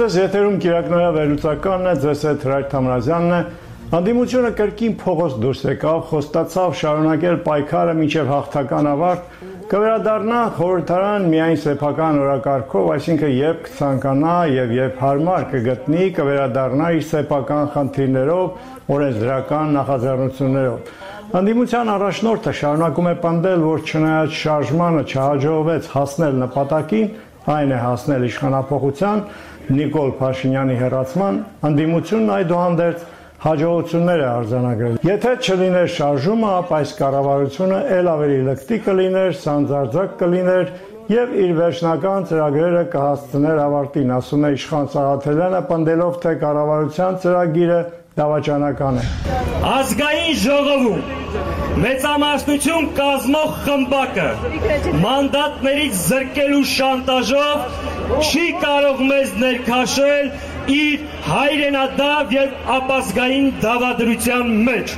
Ձեզ եթերում կիրակնորա վերլուծականն է, ձեզ հետ Հրայր Թամրազյանն է։ Անդիմությունը կրկին փողոց դուրս եկավ, խոստացավ շարունակել պայքարը մինչև հաղթական ավարտ, կվերադառնա խորհրդարան միայն սեփական օրակարգով, այսինքն երբ կցանկանա եւ երբ հարմար կգտնի, կվերադառնա իր սեփական խնդիրներով, օրենսդրական նախաձեռնություններով։ Անդիմության առաջնորդը շարունակում է պնդել, որ չնայած շարժմանը չհաջողվեց հասնել նպատակին, այն է հասնել իշխանափոխության, Նիկոլ Փաշինյանի հեռացման, անդիմությունն այդուհանդերձ հաջողություններ է արձանագրել։ Եթե չլիներ շարժումը, ապա այս կառավարությունը ել ավելի լկտի կլիներ, սանձարձակ կլիներ եւ իր վերջնական ծրագրերը կհասցներ ավարտին, ասում է Իշխան Սաղաթելյանը, պնդելով, թե կառավարության ծրագիրը դավաճանական է։ Ազգային ժողովում մեծամասնություն կազմող խմբակը մանդատներից զրկելու շանտաժով չի կարող մեզ ներքաշել իր հայրենադավ եւ ապազգային դավադրության մեջ։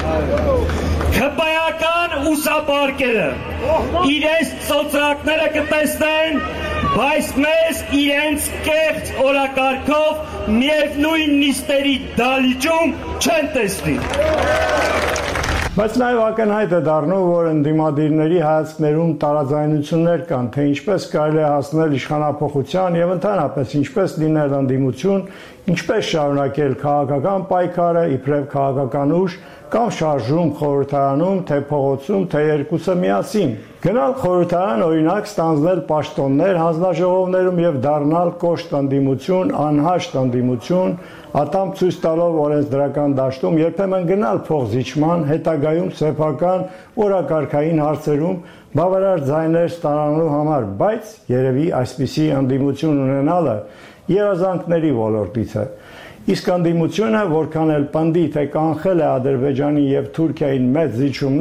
Քպայական ուսապարկերը իրենց ծոծրակները կտեսնեն, բայց մեզ իրենց կեղծ օրակարգով միևնույն նիստերի դալիճում չեն տեսնի։ Բայց նաև ակնհայտ է դառնում, որ ընդդիմադիրների հայացքներում տարաձայնություններ կան, թե ինչպես կարելի է հասնել իշխանափոխության եւ ընդհանրապես ինչպես լինել ընդդիմություն, ինչպես շարունակել քաղաքական պայքարը իբրև քաղաքական ուժ կամ շարժում խորհրդարանում, թե փողոցում, թե երկուսը միասին։ Գնալ խորհրդարան, օրինակ, ստանձնել պաշտոններ հանձնաժողովներում եւ դառնալ կոշտ ընդդիմություն, անհաշտ ընդդիմություն, ատամ ցույց տալով օրենսդրական դաշտում, երբեմն գնալ փողզիջման, հետագայում սեփական օրակարգային հարցերում բավարար ձայներ ստանալու համար, բայց երևի այսպիսի ընդդիմություն ունենալը երազանքների ոլորտից է։ Իսկ ընդդիմությունը, որքան էլ պնդի, թե կանխել է Ադրբեջանի եւ Թուրքիային մեծ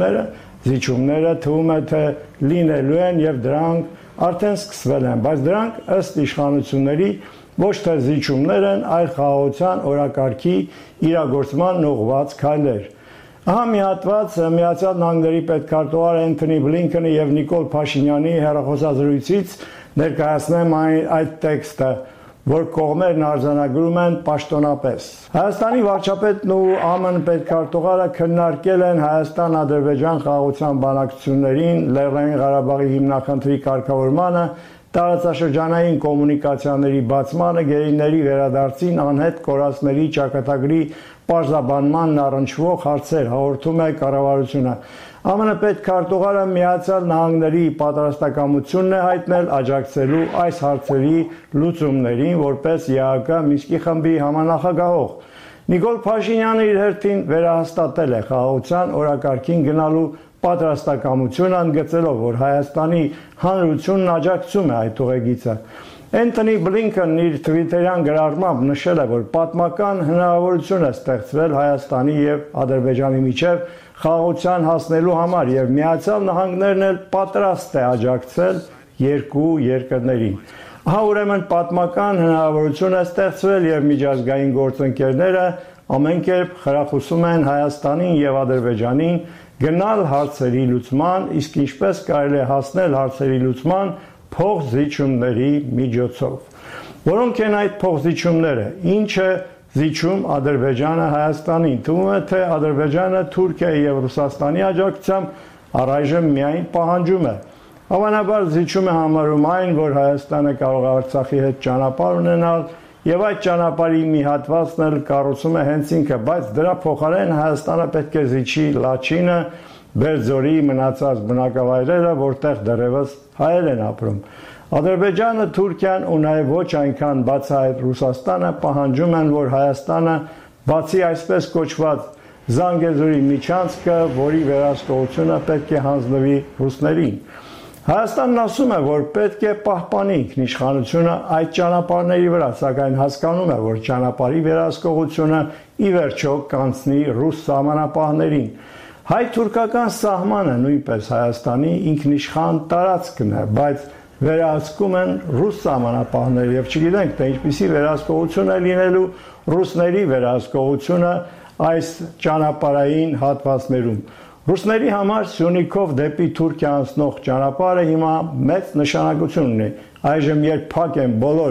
զիջումները թվում է, թե լինելու են եւ դրանք արդեն սկսվել են, բայց դրանք ըստ իշխանությունների ոչ թե զիջումներ են, այլ խաղաղության օրակարգի իրագործման ուղղված քայլեր։ Ահա մի հատված Միացյալ Նահանգների պետքարտուղար Էնթոնի Բլինքենի եւ Նիկոլ Փաշինյանի հեռախոսազրույցից ներկայացնեմ այդ տեքստը, որ կողմերն արձանագրում են պաշտոնապես։ Հայաստանի վարչապետն ու ԱՄՆ պետքարտուղարը քննարկել են Հայաստան-Ադրբեջան խաղաղության բանակցություններին, Լեռնային Ղարաբաղի հիմնախնդրի կարգավորմանը, տարածաշրջանային կոմունիկացիաների բացմանը, գերիների վերադարձին, անհետ կորածների ճակատագրի պարզաբանմանն առնչվող հարցեր, հաղորդում է կառավարությունը։ ԱՄՆ պետքարտուղարը Միացյալ Նահանգների պատրաստակամությունն է հայտնել աջակցելու այս հարցերի լուծումներին, որպես ԵԱՀԿ Մինսկի խմբի համանախագահող։ Նիկոլ Փաշինյանը իր հերթին վերահաստատել է խաղաղության օրակարգին գնալու պատրաստակամությունը, ընդգծելով, որ Հայաստանի Հանրությունն աջակցում է այդ ուղեգիծը։ Էնթոնի Բլինքենն իր թվիտերյան գրառմամբ նշել է, որ պատմական հնարավորություն է ստեղծվել Հայաստանի եւ Ադրբեջանի միջև խաղաղության հասնելու համար եւ Միացյալ Նահանգներն էլ պատրաստ է աջակցել երկու երկրներին։ Ահա ուրեմն պատմական հնարավորություն է ստեղծվել եւ միջազգային գործընկերները ամեն կերպ խրախուսում են Հայաստանին եւ Ադրբեջանին գնալ հարցերի լուծման, իսկ ինչպես կարելի է հասնել հարցերի լուծման փողզիջումների միջոցով։ Որոնք են այդ փողզիջումները, ինչ է զիջում Ադրբեջանը Հայաստանին, թվում է, թե Ադրբեջանը Թուրքիայի եւ Ռուսաստանի աջակցությամբ առայժմ միայն պահանջում է։ Հավանաբար զիջում է համարում այն, որ Հայաստանը կարող է Արցախի հետ ճանապարհ ունենալ եւ այդ ճանապարհի մի հատվածն էլ կառուցում է հենց ինքը, բայց դրա փոխարեն Հայաստանը պետք է զիջի Լաչինը, Բերձորի մնացած բնակավայրերը, որտեղ դեռևս հայեր են ապրում։ Ադրբեջանը, Թուրքիան ու նաև ոչ այնքան բացահայտ Ռուսաստանը պահանջում են, որ Հայաստանը բացի այսպես կոչված Զանգեզուրի միջանցքը, որի վերահսկողությունը պետք է հանձնվի ռուսներին։ Հայաստանն ասում է, որ պետք է պահպանի ինքնիշխանությունը այդ ճանապարհների վրա, սակայն հասկանում է, որ ճանապարհի վերահսկողությունը ի վերջո կանցնի ռուս սահմանապահներին։ Հայ-թուրքական սահմանը նույնպես Հայաստանի ինքնիշխան տարածքն է, բայց վերահսկում են ռուս սահմանապահները եւ չգիտենք, թե ինչպիսի վերահսկողություն է լինելու ռուսների վերահսկողությունը այս ճանապարհային հատվածներում։ Ռուսների համար Սյունիքով դեպի Թուրքիա անցնող ճանապարհը հիմա մեծ նշանակություն ունի։ Այժմ երբ փակ են բոլոր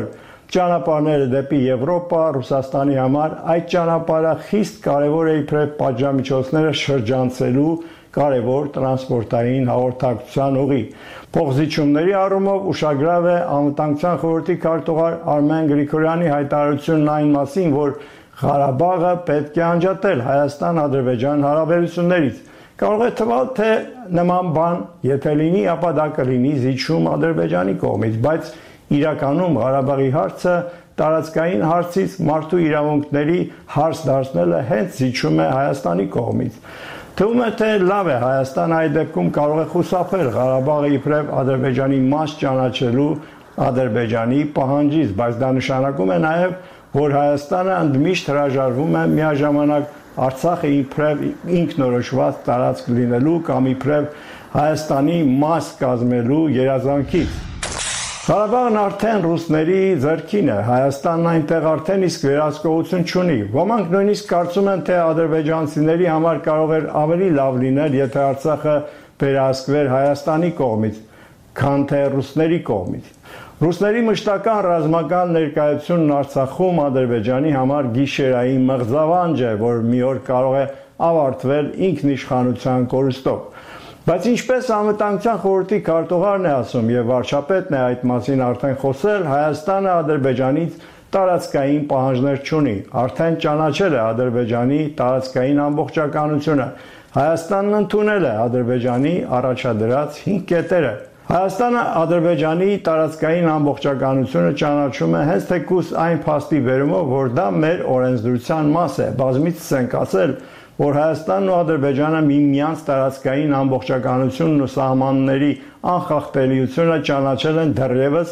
ճանապարհները դեպի Եվրոպա Ռուսաստանի համար այդ ճանապարհը խիստ կարևոր է իբրև պատժամիջոցները շրջանցելու կարևոր տրանսպորտային հաղորդակցության ուղի։ Փոխզիջումների առումով ուշագրավ է Անվտանգության խորհրդի քարտուղար Արմեն Գրիգորյանի հայտարարությունն այն մասին, որ Ղարաբաղը պետք է անջատել Հայաստան-Ադրբեջան հարաբերություններից։ Կարող է թվալ, թե նման բան, եթե լինի, ապա դա կլինի զիջում Ադրբեջանի կողմից, բայց իրականում Ղարաբաղի հարցը տարածքային հարցից մարդու իրավունքների հարց դարձնելը հենց զիջում է Հայաստանի կողմից։ Թվում է, թե լավ է Հայաստանը այդ դեպքում կարող է խուսափել Ղարաբաղը իբրև Ադրբեջանի մաս ճանաչելու Ադրբեջանի պահանջից, բայց դա նշանակում է նաև, որ Հայաստանը ընդմիշտ հրաժարվում է միաժամանակ Արցախը իբրև ինքնորոշված տարածք լինելու կամ իբրև Հայաստանի մաս կազմելու երազանքից։ Ղարաբաղն արդեն ռուսների ձեռքին է, Հայաստանն այնտեղ արդեն իսկ վերահսկողություն չունի։ Ոմանք նույնիսկ կարծում են, թե ադրբեջանցիների համար կարող էր ավելի լավ լինել, եթե Արցախը վերահսկվեր Հայաստանի կողմից, քան թե ռուսների կողմից։ Ռուսների մշտական ռազմական ներկայությունն Արցախում Ադրբեջանի համար գիշերային մղձավանջ է, որ մի օր կարող է ավարտվել ինքնիշխանության կորուստով։ Բայց ինչպես Անվտանգության խորհրդի քարտուղարն է ասում եւ վարչապետն է այդ մասին արդեն խոսել, Հայաստանը Ադրբեջանից տարածքային պահանջներ չունի, արդեն ճանաչել է Ադրբեջանի տարածքային ամբողջականությունը։ Հայաստանն ընդունել է Ադրբեջանի առաջադրած 5 կետերը։ Հայաստանը Ադրբեջանի տարածքային ամբողջականությունը ճանաչում է հենց թեկուզ այն փաստի վերումով, որ դա մեր օրենսդրության մաս է։ Բազմիցս ենք ասել, որ Հայաստանն ու Ադրբեջանը միմյանց տարածքային ամբողջականությունն ու սահմանների անխախտելիությունը ճանաչել են դեռևս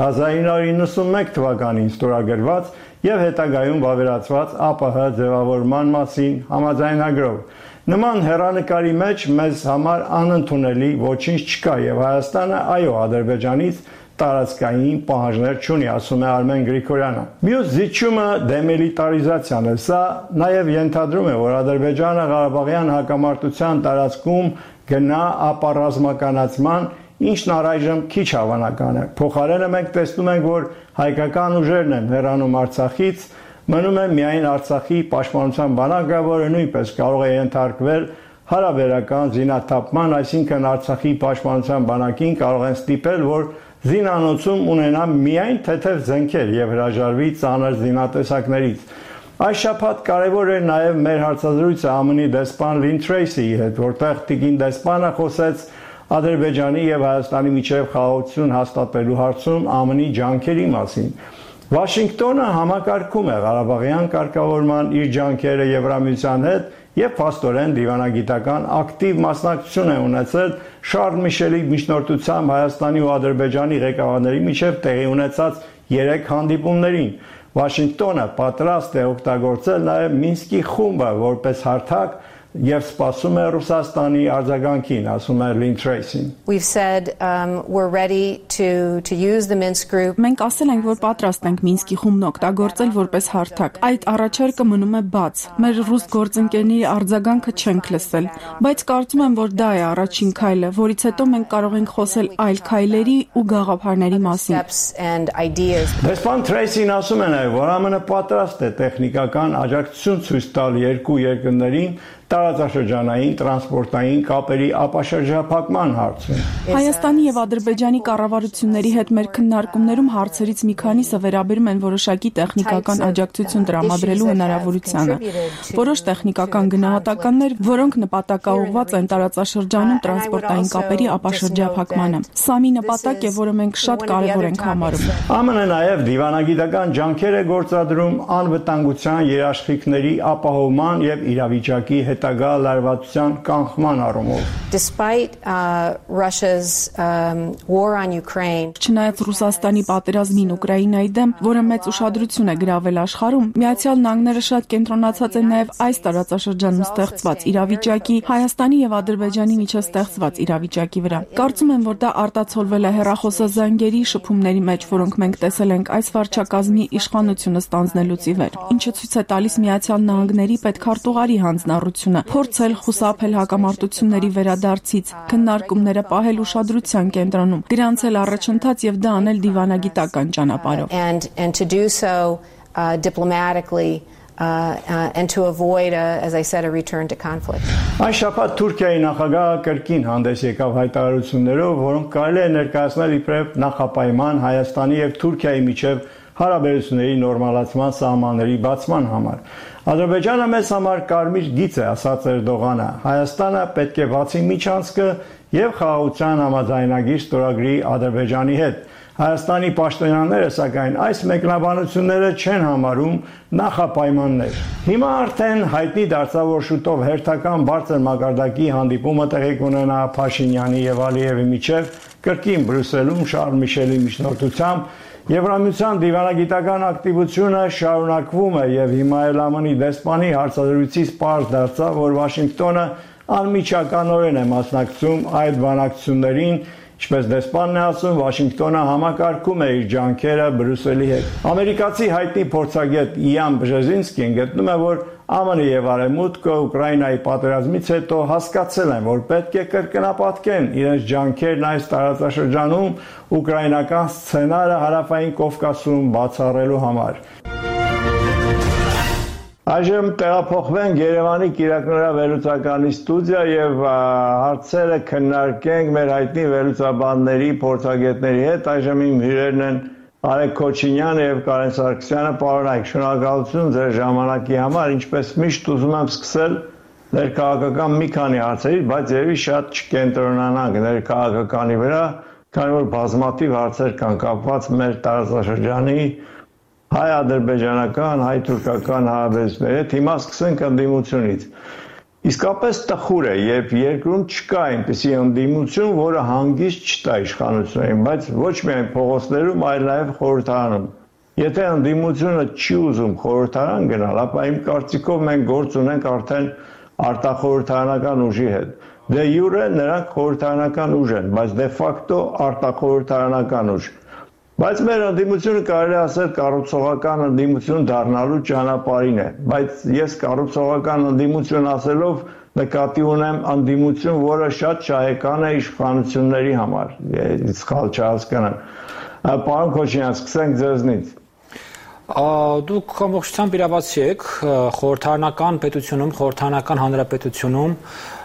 1991 թվականին ստորագրված եւ հետագայում վավերացված ԱՊՀ ձևավորման մասին համաձայնագրով։ Նման հեռանկարի մեջ մեզ համար անընդունելի ոչինչ չկա եւ Հայաստանը այո Ադրբեջանից տարածքային պահանջներ չունի, ասում է Արմեն Գրիգորյանը։ Մյուս զիջումը դեմիլիտարիզացիան է, սա նաեւ ենթադրում է, որ Ադրբեջանը Ղարաբաղյան հակամարտության տարածքում գնա ապառազմականացման, ինչն առայժմ քիչ հավանական է։ Փոխարենը մենք տեսնում ենք, որ հայկական ուժերն են հեռանում Արցախից, մնում է միայն Արցախի պաշտպանության բանակը, որը նույնպես կարող է ենթարկվել հարաբերական զինաթափման, այսինքն Արցախի պաշտպանության բանակին կարող են ստիպել, որ զինանոցում ունենա միայն թեթև զենքեր եւ հրաժարվի ծանր զինատեսակներից։ Այս շաբաթ կարևոր էր նաեւ մեր հարցազրույցը ԱՄՆ-ի դեսպան Լին Թրեյսիի հետ, որտեղ տիկին դեսպանը խոսեց Ադրբեջանի եւ Հայաստանի միջև խաղաղություն հաստատելու հարցում ԱՄՆ-ի ջանքերի մասին։ Վաշինգտոնը համակարգում է Ղարաբաղյան կարգավորման իր ջանքերը Եվրամիության հետ եւ փաստորեն դիվանագիտական ակտիվ մասնակցություն է ունեցել Շարլ Միշելի միջնորդությամբ Հայաստանի ու Ադրբեջանի ղեկավարների միջև տեղի ունեցած 3 հանդիպումներին։ Վաշինգտոնը պատրաստ է օգտագործել նաեւ Մինսկի խումբը որպես հարթակ եւ սպասում է Ռուսաստանի արձագանքին, ասում է Լին Թրեյսին։ We've said we're ready to use the Minsk group. Մենք ասել ենք, որ պատրաստ ենք Մինսկի խումբն օգտագործել որպես հարթակ։ Այդ առաջարկը մնում է բաց։ Մեր ռուս գործընկերների արձագանքը չենք լսել, բայց կարծում եմ, որ դա է առաջին քայլը, որից հետո մենք կարող ենք խոսել այլ քայլերի ու գաղափարների մասին։ Դեսպան Թրեյսին ասում է նաև, որ ԱՄՆ պատրաստ է տեխնիկական աջակցություն ցույց տալ երկու երկրներին տարածաշրջանային տրանսպորտային կապերի ապաշրջափակման հարցում։ Հայաստանի եւ Ադրբեջանի կառավարությունների հետ մեր քննարկումներում հարցերից մի քանիսը վերաբերում են որոշակի տեխնիկական աջակցություն տրամադրելու հնարավորությանը։ Որոշ տեխնիկական գնահատականներ, որոնք նպատակաուղղված են տարածաշրջանում տրանսպորտային կապերի ապաշրջափակմանը։ Սա մի նպատակ է, որը մենք շատ կարևոր ենք համարում։ ԱՄՆ նաև դիվանագիտական ջանքեր է գործադրում անվտանգության երաշխիքների ապահովման եւ իրավիճակի հետագա լարվածության կանխման առումով։ Despite Russia's war on Ukraine, Չնայած Ռուսաստանի պատերազմին Ուկրաինայի դեմ, որը մեծ ուշադրություն է գրավել աշխարհում, Միացյալ Նահանգները շատ կենտրոնացած են նաև այս տարածաշրջանում ստեղծված իրավիճակի, Հայաստանի եւ Ադրբեջանի միջև ստեղծված իրավիճակի վրա։ Կարծում եմ, որ դա արտացոլվել է հեռախոսազանգերի շփումների մեջ, որոնք մենք տեսել ենք այս վարչակազմի իշխանությունը ստանձնելուց ի վեր, ինչը ցույց է տալիս Միացյալ Նահանգների պետքարտուղարի հանձնառությունը հաջողությունը, փորձել խուսափել հակամարտությունների վերադարձից, քննարկումները պահել ուշադրության կենտրոնում, գրանցել առաջընթաց եւ դա անել դիվանագիտական ճանապարհով։ And to do so diplomatically and to avoid, as I said, a return to conflict. Այս շաբաթ Թուրքիայի նախագահը կրկին հանդես եկավ հայտարարություններով, որոնք կարելի է ներկայացնել իբրև նախապայման Հայաստանի եւ Թուրքիայի միջև հարաբերությունների նորմալացման սահմանների բացման համար։ Ադրբեջանը մեզ համար կարմիր գիծ է, ասաց Էրդողանը։ Հայաստանը պետք է բացի միջանցքը եւ խաղաղության համաձայնագիր ստորագրի Ադրբեջանի հետ։ Հայաստանի պաշտոնյաները սակայն այս մեկնաբանությունները չեն համարում նախապայմաններ։ Հիմա արդեն հայտնի դարձավ, որ շուտով հերթական բարձր մակարդակի հանդիպումը տեղի կունենա Փաշինյանի եւ Ալիևի միջև կրկին Բրյուսելում Շարլ Միշելի միջնորդությամբ։ Եվրամիության դիվանագիտական ակտիվությունը շարունակվում է եւ հիմա էլ ԱՄՆ-ի դեսպանի հարցազրույցից պարզ դարձավ, որ Վաշինգտոնը անմիջականորեն է մասնակցում այդ բանակցություններին, ինչպես դեսպանն է ասում, Վաշինգտոնը համակարգում է իր ջանքերը Բրյուսելի հետ։ Ամերիկացի հայտնի փորձագետ Իան Բժեզինսկին գտնում է, որ ԱՄՆ-ը եւ Արևմուտքը Ուկրաինայի պատերազմից հետո հասկացել են, որ պետք է կրկնապատկեն իրենց ջանքերն այս տարածաշրջանում ուկրաինական սցենարը Հարավային Կովկասում բացառելու համար։ Այժմ տեղափոխվենք Երևանի Կիրակնորա վերլուծականի ստուդիա եւ հարցերը քննարկենք մեր հայտնի վերլուծաբանների, փորձագետների հետ։ Այժմ իմ հյուրերն են Արեգ Քոչինյանը եւ Կարեն Սարգսյանը։ Պարոնայք, շնորհակալություն ձեր ժամանակի համար։ Ինչպես միշտ ուզում եմ սկսել ներքաղաքական մի քանի հարցերից, բայց երևի շատ չկենտրոնանանք ներքաղաքականի վրա, քանի որ բազմաթիվ հարցեր կան կապված մեր տարածաշրջանի հայ-ադրբեջանական, հայ-թուրքական հարաբերությունների հետ։ Հիմա սկսենք ընդդիմությունից։ Իսկապես տխուր է, երբ երկրում չկա այնպիսի ընդդիմություն, որը հանգիստ չտա իշխանություններին, բայց ոչ միայն փողոցներում, այլ նաև խորհրդարանում։ Եթե ընդդիմությունը չի ուզում խորհրդարան գնալ, ապա իմ կարծիքով մենք գործ ունենք արդեն արտախորհրդարանական ուժի հետ։ Դե յուրե նրանք խորհրդարանական ուժ են, բայց դե ֆակտո արտախորհրդարանական ուժ։ Բայց մեր ընդդիմությունը կարելի ասել կառուցողական ընդդիմություն դառնալու ճանապարհին է, բայց ես կառուցողական ընդդիմություն ասելով նկատի ունեմ ընդդիմություն, որը շատ շահեկան է իշխանությունների համար, սխալ չհասկանան։ Պարոն Քոչինյան, սկսենք ձեզնից։ Դուք ամբողջությամբ իրավացի եք, խորհրդարանական պետությունում, խորհրդարանական հանրապետությունում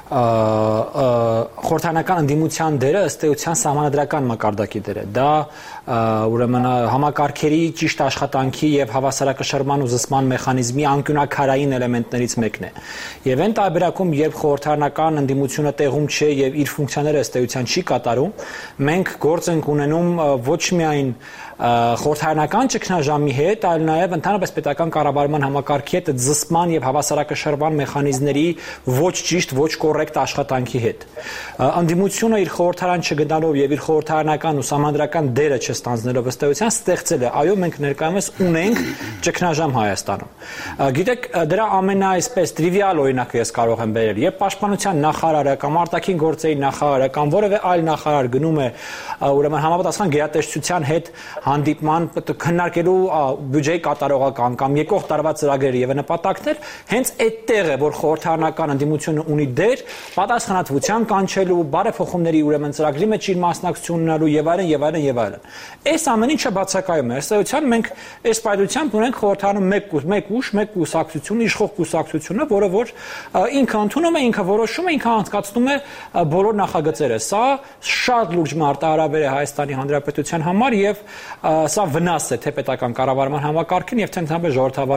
խորհրդարանական ընդդիմության դերը ըստ էության սահմանադրական մակարդակի դեր է։ Դա ուրեմն համակարգերի ճիշտ աշխատանքի եւ հավասարակշռման ու զսպման մեխանիզմի անկյունակարային էլեմենտներից մեկն է։ Եվ այն տարբերակում, երբ խորհրդարանական ընդդիմությունը տեղում չէ եւ իր ֆունկցիաները ըստ էության չի կատարում, մենք գործ ենք ունենում ոչ միայն խորհրդարանական ճգնաժամի հետ, այլ նաև ընդհանրապես պետական կառավարման համակարգի հետ զսպման եւ հավասարակշռման մեխանիզմների ոչ ճիշտ, ոչ կոռեկտ աշխատանքի հետ։ Ընդդիմությունը իր խորհրդարան չգնալով եւ իր խորհրդարանական ու սահմանադրական դերը չստանձնելով ըստ էության ստեղծել է։ Այո, մենք ներկայումս ունենք ճգնաժամ Հայաստանում։ Գիտեք, դրա ամենաայսպես տրիվիալ օրինակը ես կարող եմ բերել, երբ պաշտպանության նախարարը կամ արտաքին գործերի նախարարը կամ որևէ այլ նախարար գնում է ուրեմն համապատասխան գերատեսչության հետ հանդիպման քննարկելու բյուջեի կատարողական կամ եկող տարվա ծրագրերը եւ նպատակներ, հենց այդտեղ է, որ խորհրդարանական ընդդիմությունը ունի դեր պատասխանատվության կանչելու, բարեփոխումների ուրեմն ծրագրի մեջ իր մասնակցություն ունենալու եւ այլն եւ այլն եւ այլն։ Այս ամեն ինչը բացակայում է։ Ըստ էության մենք այս պայմանությամբ ունենք խորհրդարանում մեկ ուժ, մեկ կուսակցություն, իշխող կուսակցությունը, որը որ ինքը ընդունում է, ինքը որոշում է, ինքը անցկացնում է բոլոր նախագծերը։ Սա շատ լուրջ մարտահրավեր է Հայաստանի Հանրապետության համար եւ սա վնաս է թե պետական կառավարման համակարգին եւ թե ընդհանրապես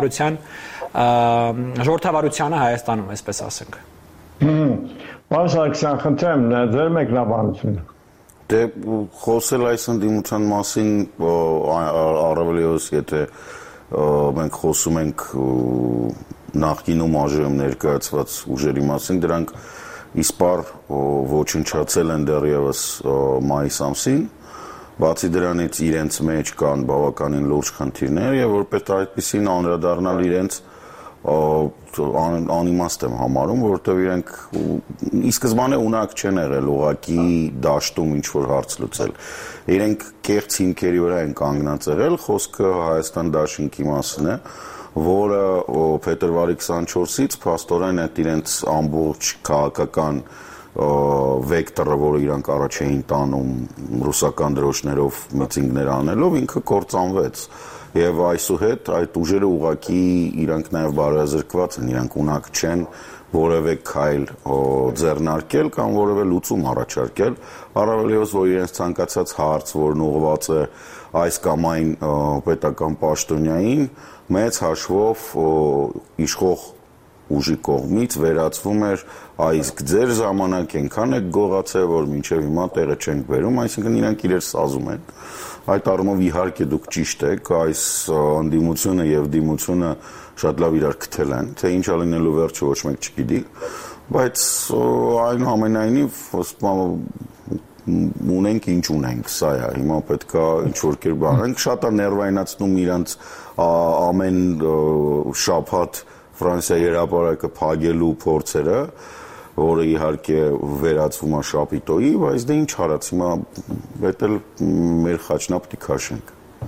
ժողովրդավարությանը Հայաստանում, այսպես ասենք։ Պարոն Սարգսյան, խնդրեմ, ձեր մեկնաբանությունը։ Դե խոսել այս ընդդիմության մասին առավելևս եթե մենք խոսում ենք նախկինում ԱԺ-ում ներկայացված ուժերի մասին, դրանք իսպար ոչնչացել են դեռևս մայիս ամսին, բացի դրանից իրենց մեջ կան բավականին լուրջ խնդիրներ եւ որպես այդպեսին անդրադառնալ իրենց անիմաստ եմ համարում, որովհետև իրենք ի սկզբանե ունակ չեն եղել ուղղակի դաշտում ինչ-որ հարց լուծել։ Իրենք կեղծ հիմքերի վրա են կանգնած եղել, խոսքը Հայաստան դաշինքի մասին է, որը փետրվարի 24-ից փաստորեն այդ իրենց ամբողջ քաղաքական վեկտորը, որը իրանք առաջ էին տանում ռուսական դրոշներով միցինգներ անելով, ինքը կործանվեց։ Եվ այսուհետ այդ ուժերը ուղղակի իրանք նաև բարոյազրկված են, իրանք ունակ չեն որևէ քայլ ձեռնարկել կամ որևէ լուծում առաջարկել, առավելևս որ իրենց ցանկացած հարց, որն ուղղված է այս կամ այն պետական պաշտոնյային, մեծ հաշվով իշխող ուժի կողմից վերածվում էր իսկ ձեր ժամանակ այնքան է գողացել, որ մինչև հիմա տեղը չենք բերում, այսինքն իրանք իրեր սազում են։ Այդ առումով իհարկե դուք ճիշտ եք, այս ընդդիմությունը եւ դիմությունը շատ լավ իրար քթել են, թե ինչ ա լինելու վերջը ոչ մեկ չգիտի, բայց այնուամենայնիվ ունենք ինչ ունենք, սա է, հիմա պետքա ինչ-որ կերպ անենք, շատ է ներվայնացնում իրանց ամեն շաբաթ Ֆրանսիայի հրապարակը փակելու փորձերը, որը իհարկե վերածվում է շապիտոյի, բայց դե ինչ արած, հիմա դա էլ մեր խաչնապտի քաշենք։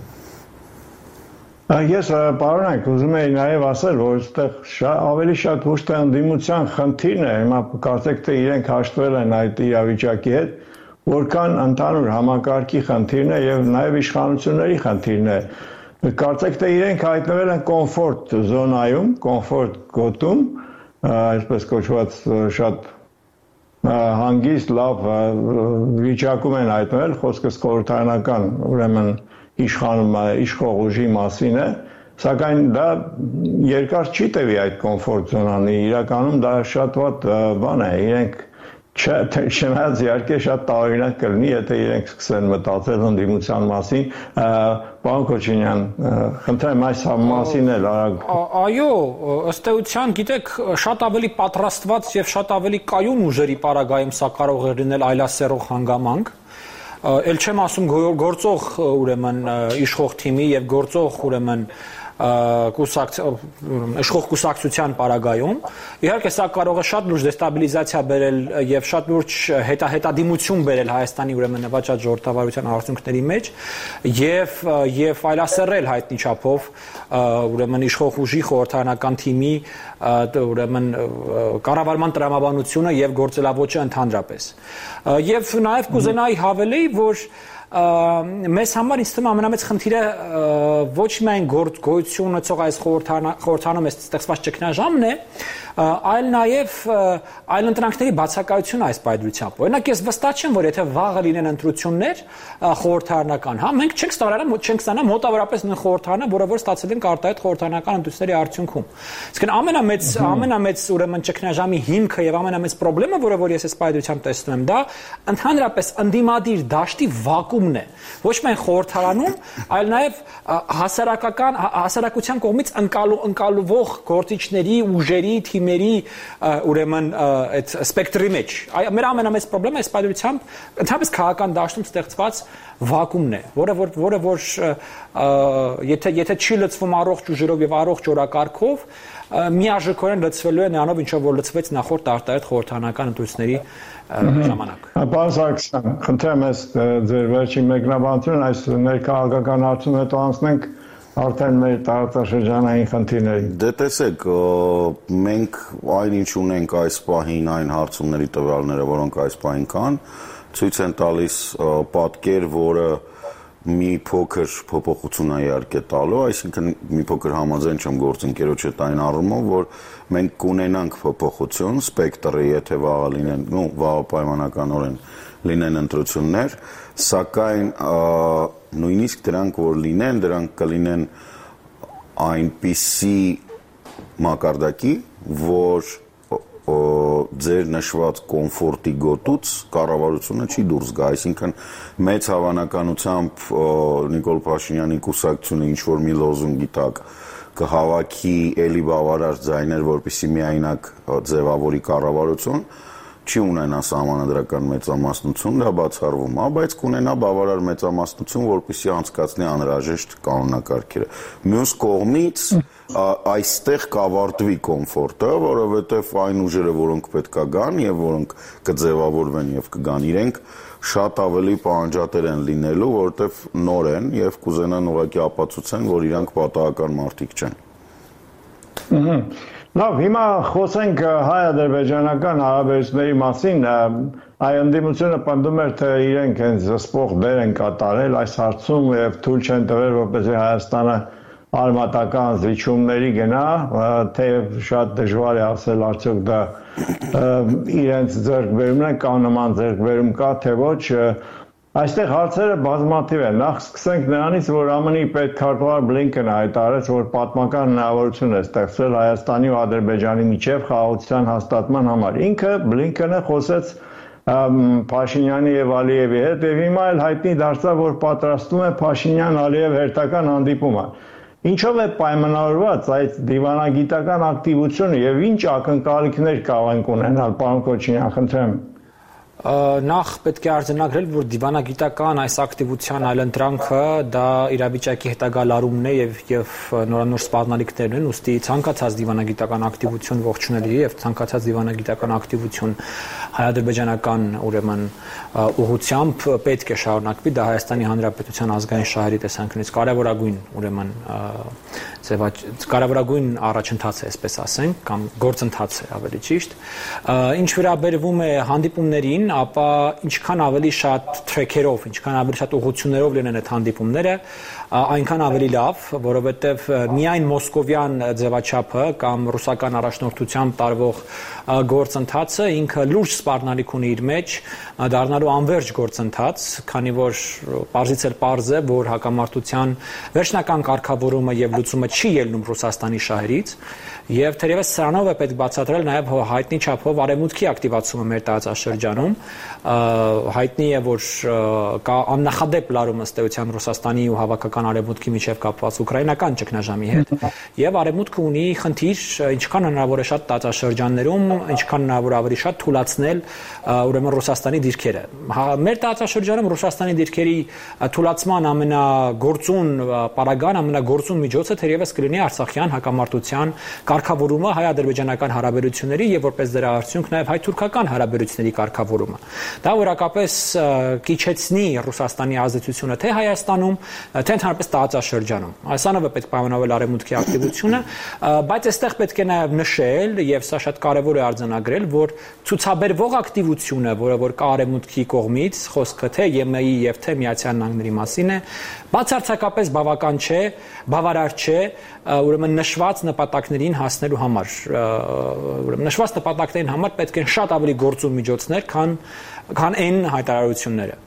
Ես պարոնայք ուզում եի նաև ասել, որ այստեղ ավելի շատ ոչ թե ընդդիմության խնդիրն է, հիմա կարծեք թե իրենք հաշտվել են այդ իրավիճակի հետ, որքան ընդհանուր համակարգի խնդիրն է եւ նաև իշխանությունների խնդիրն է։ Կարծեք թե իրենք հայտնվել են կոմֆորտ զոնայում, կոմֆորտ գոտում, այսպես կոչված շատ հանգիստ, լավ վիճակում են հայտնվել, խոսքս խորհրդարանական, ուրեմն իշխող ուժի մասին է, սակայն դա երկար չի տևի այդ կոմֆորտ զոնան, իրականում դա շատ վատ բան է, իրենք չնայած իհարկե շատ տարօրինակ կլինի, եթե իրենք սկսեն մտածել ընդդիմության մասին, պարոն Քոչինյան, խնդրեմ այս մասին էլ արագ։ Այո, ըստ էության, գիտեք, շատ ավելի պատրաստված եւ շատ ավելի կայուն ուժերի պարագայում սա կարող է լինել այլասերող հանգամանք, ել չեմ ասում գործող ուրեմն իշխող թիմի եւ գործող ուրեմն իշխող կուսակցության պարագայում, իհարկե սա կարող է շատ լուրջ դեստաբիլիզացիա բերել եւ շատ լուրջ հետադիմություն բերել Հայաստանի ուրեմն նվաճած ժողովրդավարության արդյունքների մեջ եւ այլասերել հայտնի չափով ուրեմն իշխող ուժի խորհրդարանական թիմի ուրեմն կառավարման տրամաբանությունը եւ գործելավոճը ընդհանրապես։ Եւ նաեւ կուզենայի հավելեի, որ մեզ համար ինձ թվում է ամենամեծ խնդիրը ոչ միայն գոյություն ունեցող այս խորհրդարանում ստեղծված ճգնաժամն է, այլ նաև այլընտրանքների բացակայությունը այս պայծրությամբ։ Օրինակ ես վստահ չեմ, որ եթե վաղը լինեն ընտրություններ խորհրդարանական, մենք չենք ստանա մոտավորապես նույն խորհրդարանը, որը որ ստացել ենք արտահայտ խորհրդարանական ընտրությունների արդյունքում։ Իսկ ամենամեծ ուրեմն ճգնաժամի հիմքը եւ ամենամեծ խնդիրը, որը որ ես այս պայծրությամբ տեսնում եմ, դա ընդհանրապես ընդդիմադիր դաշտի վակուումն է։ Ոչ միայն խորհրդարանում, այլ նաև հասարակության կողմից ընկալվող գործիչների, ուժերի, թիմերի ուրեմն այդ սպեկտրի մեջ։ Մեր ամենամեծ խնդիրը այս պայծրությամբ ընդհանրապես քաղաքական դաշտում ստեղծված վակուումն է, որը որ եթե չի լցվում առողջ ուժերով եւ առողջ օրակարգով, միաժամանակ լցվելու է նրանով, ինչով որ լցվեց նախորդ արտահայտ խորհրդարանական ընտրությունների ժամանակ։ Պարոն Սարգսյան, խնդրեմ ես ձեր վերջին մեկնաբանությունն այս ներքաղաքական հարցում հետո անցնենք արդեն մեր տարածաշրջանային խնդիրներին։ Դե տեսեք, մենք այնինչ ունենք այս պահին այն հարցումների տվյալները, որոնք այս պահին կան, ցույց են տալիս պատկեր, որը մի փոքր փոփոխություն է իհարկե տալու, այսինքն մի փոքր համաձայն չեմ գործընկերոջ հետ այն առումով, որ մենք կունենանք փոփոխություն, սպեկտրը, եթե վաղը լինեն, վաղը պայմանականորեն լինեն ընտրություններ, սակայն նույնիսկ դրանք որ լինեն, դրանք կլինեն այնպիսի մակարդակի, որ ձեր նշված կոմֆորտի գոտուց կառավարությունը չի դուրս գա, այսինքն մեծ հավանականությամբ Նիկոլ Փաշինյանի կուսակցությունը ինչ-որ մի լոզունգի տակ կհավաքի էլի բավարար ձայներ, որպեսզի միայնակ ձևավորի կառավարություն, չի ունենա սահմանադրական մեծամասնություն, դա բացառվում է, բայց կունենա բավարար մեծամասնություն, որպեսզի անցկացնի անհրաժեշտ կանոնակարգերը։ Մյուս կողմից այստեղ կավարտվի կոմֆորտը, որովհետև այն ուժերը, որոնք պետք է գան եւ որոնք կձևավորվեն եւ կգան, իրենք շատ ավելի պահանջատեր են լինելու, որովհետև նոր են եւ կուզենան ուղղակի ապացուցեն, որ իրանք պատահական մարդիկ չեն։ Լավ, հիմա խոսենք հայ-ադրբեջանական հարաբերությունների մասին։ Այ ընդդիմությունը պնդում էր, թե իրենք հենց զսպող դեր են կատարել այս հարցում եւ թույլ չեն տվել, որպեսզի Հայաստանը արմատական զիջումների գնա, թեև շատ դժվար է ասել արդյոք դա իրենց ձեռքբերումն է կամ նման ձեռքբերում կա, թե ոչ։ Այստեղ հարցերը բազմաթիվ են։ Նախ սկսենք նրանից, որ ԱՄՆ-ի պետքարտուղար Բլինքենը հայտարարեց, որ պատմական հնարավորություն է ստեղծվել Հայաստանի ու Ադրբեջանի միջև խաղաղության հաստատման համար։ Ինքը Բլինքենը խոսեց Փաշինյանի եւ Ալիևի հետ եւ հիմա էլ հայտնի դարձավ, որ պատրաստում է Փաշինյան-Ալիև հերթական հանդիպումը։ Ինչով է պայմանավորված այդ դիվանագիտական ակտիվությունը եւ ինչ ակնկալիքներ կարող ենք ունենալ, պարոն Քոչինյան, խնդրեմ։ Նախ պետք է արձանագրել, որ դիվանագիտական այս ակտիվության այլընտրանքը դա իրավիճակի հետագա լարումն է եւ նորանոր սպառնալիքներն են, ուստի ցանկացած դիվանագիտական ակտիվություն ողջունելի եւ ցանկացած դիվանագիտական ակտիվություն հայ-ադրբեջանական ուրեմն ուղղությամբ պետք է շարունակվի, դա Հայաստանի Հանրապետության ազգային շահերի տեսանկյունից կարևորագույն ուրեմն կարևորագույն առաջընթաց է, այսպես ասենք, կամ գործընթաց է ավելի ճիշտ։ Ինչ վերաբերվում է հանդիպումներին, ապա ինչքան ավելի շատ թրեքերով, ինչքան ավելի շատ ուղղություններով լինեն այդ հանդիպումները, այնքան ավելի լավ, որովհետև միայն մոսկովյան ձևաչափը կամ ռուսական առաջնորդությամբ տարվող գործընթացը ինքը լուրջ սպառնալիք ունի իր մեջ, դառնալու անվերջ գործընթաց, քանի որ պարզից էլ պարզ է, որ հակամարտության վերջնական կարգավորումը եւ լուծումը չի ելնում Ռուսաստանի շահերից, եւ թերևս սրանով է պետք բացատրել նաեւ հայտնի չափով արևմուտքի ակտիվացումը մեր տարածաշրջանում, հայտնի է, որ կա աննախադեպ լարում ըստ էության Ռուսաստանի ու հավաքական արևմուտքի միջև կապված ուկրաինական ճգնաժամի հետ, եւ արևմուտքը ունի խնդիր ինչքան հնարավոր է շատ տարածաշրջաններում, ինչքան հնարավոր ավելի շատ թուլացնել ուրեմն Ռուսաստանի դիրքերը։ Մեր տարածաշրջանում Ռուսաստանի դիրքերի թուլացման ամենագործուն պարագան, ամենագործուն միջոցը թերևս կլինի Արցախյան հակամարտության կարգավորումը հայ-ադրբեջանական հարաբերությունների եւ որպես դրա արդյունք նաեւ հայ-թուրքական հարաբերությունների կարգավորումը։ Դա որակապես կիչեցնի Ռուսաստանի ազդեցությունը թե Հայաստանում, թե ընդհանրապես տարածաշրջանում։ Այսանով է պետք պայմանավորել արևմուտքի ակտիվությունը, բայց այստեղ պետք է նաեւ նշել եւ սա շատ կարեւոր է արձանագրել, որ ցուցաբերվող ակտիվությունը, որը որ կա արևմուտքի կողմից, խոսքը թե ԵՄ-ի եւ թե Միացյալ Նահանգների մասին է, բացարձակապես բավական չէ, բավարար չէ, ուրեմն նշված նպատակներին հասնելու համար, ուրեմն նշված նպատակներին համար պետք են շատ ավելի գործուն միջոցներ, քան այն հայտարարությունները։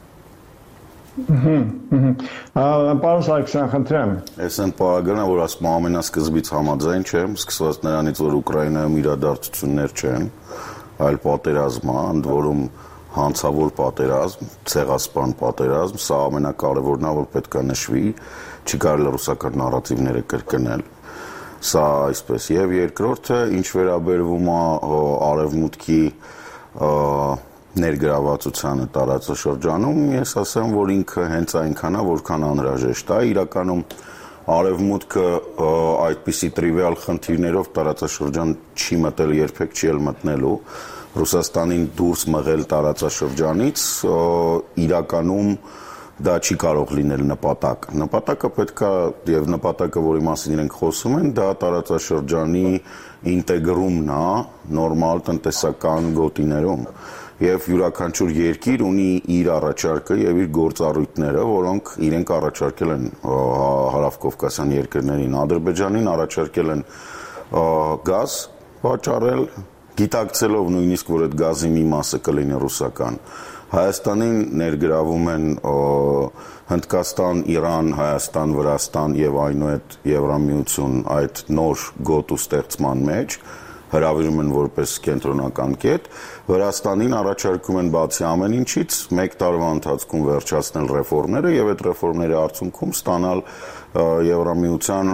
Պարոն Սարգսյան, խնդրեմ։ Այս այն պարագանը, որ ասում ամենասկզբից համաձայն չեմ, սկսված նրանից, որ Ուկրաինայում իրադարձություններ չեն, այլ պատերազմ է, ընդ որում հանցավոր պատերազմ, ցեղասպան պատերազմ, սա ամենակարևորն է, որ պետք է նշվի, չի կարելի ռուսական նարատիվները կրկնել։ Սա այսպես եւ երկրորդը, ինչ վերաբերվում է արևմուտքի ներգրավվածությանը տարածաշրջանում, ես ասեմ, որ ինքը հենց այնքան է, որքան անհրաժեշտ է, իրականում արևմուտքը այդպիսի տրիվիալ խնդիրներով տարածաշրջան չի մտել, երբեք չի էլ մտնելու, Ռուսաստանին դուրս մղել տարածաշրջանից, իրականում դա չի կարող լինել նպատակ։ Նպատակը պետք է եւ նպատակը, որի մասին իրենք խոսում են, դա տարածաշրջանի ինտեգրումն է նորմալ տնտեսական գոտիներում։ Եվ յուրաքանչյուր երկիր ունի իր առաջարկը եւ իր գործառույթները, որոնք իրենք առաջարկել են հարավկովկասյան երկրներին, Ադրբեջանին առաջարկել են գազ վաճառել, գիտակցելով նույնիսկ, որ այդ գազի մի մասը կլինի ռուսական։ Հայաստանին ներգրավում են Հնդկաստան, Իրան, Հայաստան, Վրաստան եւ այնուհետ Եվրամիություն այդ նոր գոտու ստեղծման մեջ հրավիրում են որպես կենտրոնական կետ, Վրաստանին առաջարկում են բացի ամեն ինչից 1 տարվա ընթացքում վերջացնել ռեֆորմները եւ այդ ռեֆորմների արդյունքում ստանալ Եվրամիության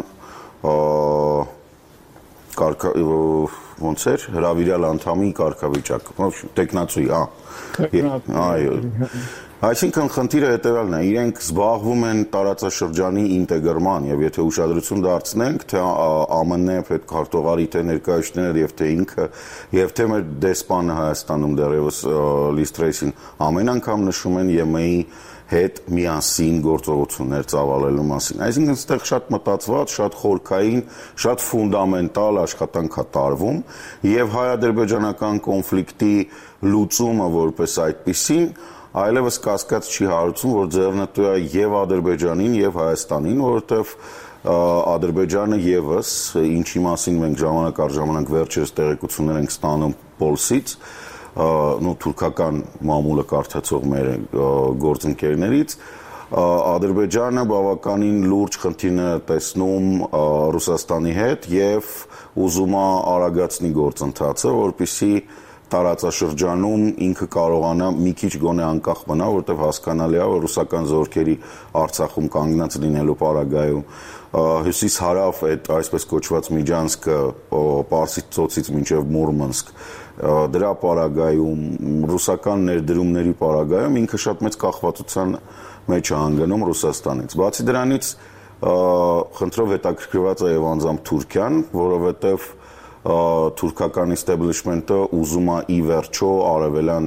ոնց էր հրավիրյալ անդամի կարգավիճակ, տեխնացուի, այո։ Այսինքն խնդիրը հետևյալն է, իրենք զբաղվում են տարածաշրջանի ինտեգրման եւ եթե ուշադրություն դարձնենք, թե ԱՄՆ-ը պետքարտուղարի թե ներկայացուցիչները եւ թե ինքը եւ թե մեր դեսպանը Հայաստանում դեռևս Լիզ Թրեյսին ամեն անգամ նշում են ԵՄ-ի հետ միասին գործողություններ ծավալելու մասին։ Այսինքն այստեղ շատ մտածված, շատ խորքային, շատ ֆունդամենտալ աշխատանք է տարվում եւ հայ-ադրբեջանական կոնֆլիկտի լուծումը որպես այդպիսին այլևս կասկած չի հարուցում, որ ձեռնտու է եւ Ադրբեջանին եւ Հայաստանին, որովհետեւ Ադրբեջանը եւս, ինչի մասին մենք ժամանակ առ ժամանակ վերջերս տեղեկություններ ենք ստանում Պոլսից, թուրքական մամուլը կարդացող մեր գործընկերներից, Ադրբեջանը բավականին լուրջ խնդիրներ է տեսնում Ռուսաստանի հետ եւ ուզում է արագացնի գործընթացը, որպեսզի տարածաշրջանում ինքը կարողանա մի քիչ գոնե անկախ մնա, որտեղ հասկանալի է, որ ռուսական զորքերի Արցախում կանգնած լինելու պարագայում հյուսիս-հարավ այդ այսպես կոչված Միջանցքը, Պարսից ծոցից մինչև Մուրմանսկ, դրա պարագայում ռուսական ներդրումների պարագայում ինքը շատ մեծ կախվածության մեջ է հանգնում Ռուսաստանից։ Բացի դրանից խնդրով հետաքրքրված է եւ անձամբ Թուրքիան, որովհետեւ թուրքական establishment-ը ուզում է ի վերջո արևելյան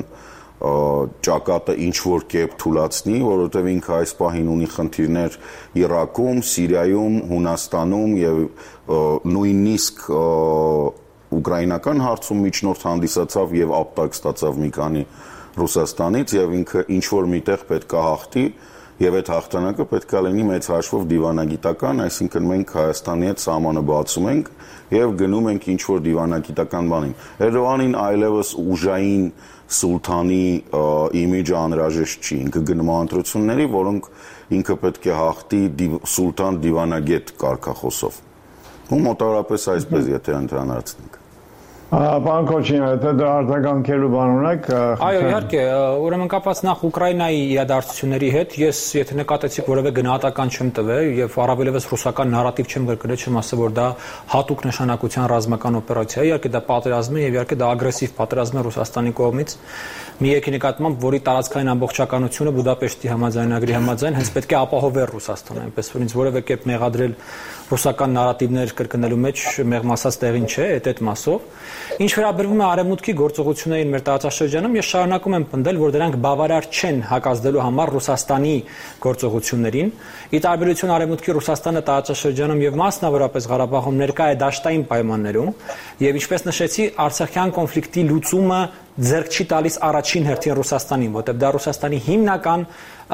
ճակատը ինչ որ կերպ թուլացնի, որովհետև ինքը այս պահին ունի խնդիրներ Իրաքում, Սիրիայում, Հունաստանում եւ նույնիսկ ուկրաինական հարցում միջնորդ հանդիսացավ եւ ապտակ ստացավ մի քանի Ռուսաստանից եւ ինքը ինչ որ միտեղ պետք է հաղթի եւ այդ հաղթանակը պետք է լինի մեծ հաշվով դիվանագիտական, այսինքն մենք Հայաստանի հետ սահմանը բացում ենք եւ գնում ենք ինչ որ դիվանագիտական բանին։ Երևանին այլևս ուժային սուլթանի իմիջը անհրաժեշտ չի, ինքը գնում է ընտրությունների, որոնք ինքը պետք է հաղթի սուլթան դիվանագետ կարգախոսով։ Ու մոտավորապես այսպես եթե ընդհանրացնենք։ Պարոն Քոչինյան, եթե դրա արձագանքելու բան ունեք, այո, իհարկե, ուրեմն կապված նախ Ուկրաինայի իրադարձությունների հետ, ես եթե նկատեցիք որևէ գնահատական չեմ տվել եւ առավելևս ռուսական նարատիվ չեմ գրկրել, չեմ ասել, որ դա հատուկ նշանակության ռազմական օպերացիա է, իհարկե դա պատերազմ է եւ իհարկե դա ագրեսիվ պատերազմ է Ռուսաստանի կողմից։ Մի երկի նկատմամբ, որի տարածքային ամբողջականությունը Բուդապեշտի համաձայնագրի համաձայն հենց պետք է ապահովեր Ռուսաստանը, այնպես որ ինձ որևէ կերպ մեղադրել ռուսական նարատիվներ կրկնելու մեջ մեղմ ասած տեղին չէ, այդ մասով։ Ինչ վերաբերվում է արևմուտքի գործողություններին մեր տարածաշրջանում, ես շարունակում եմ պնդել, որ դրանք բավարար չեն հակազդելու համար Ռուսաստանի գործողություններին։ Ի տարբերություն արևմուտքի Ռուսաստանը տարածաշրջանում եւ մասնավորապես Ղարաբաղում ներկա է դաշտային պայմաններում, եւ ինչպես նշեցի, Արցախյան կոնֆլիկտի լուծումը ձեռք չի տալիս առաջին հերթին Ռուսաստանին, որտեղ դա Ռուսաստանի հիմնական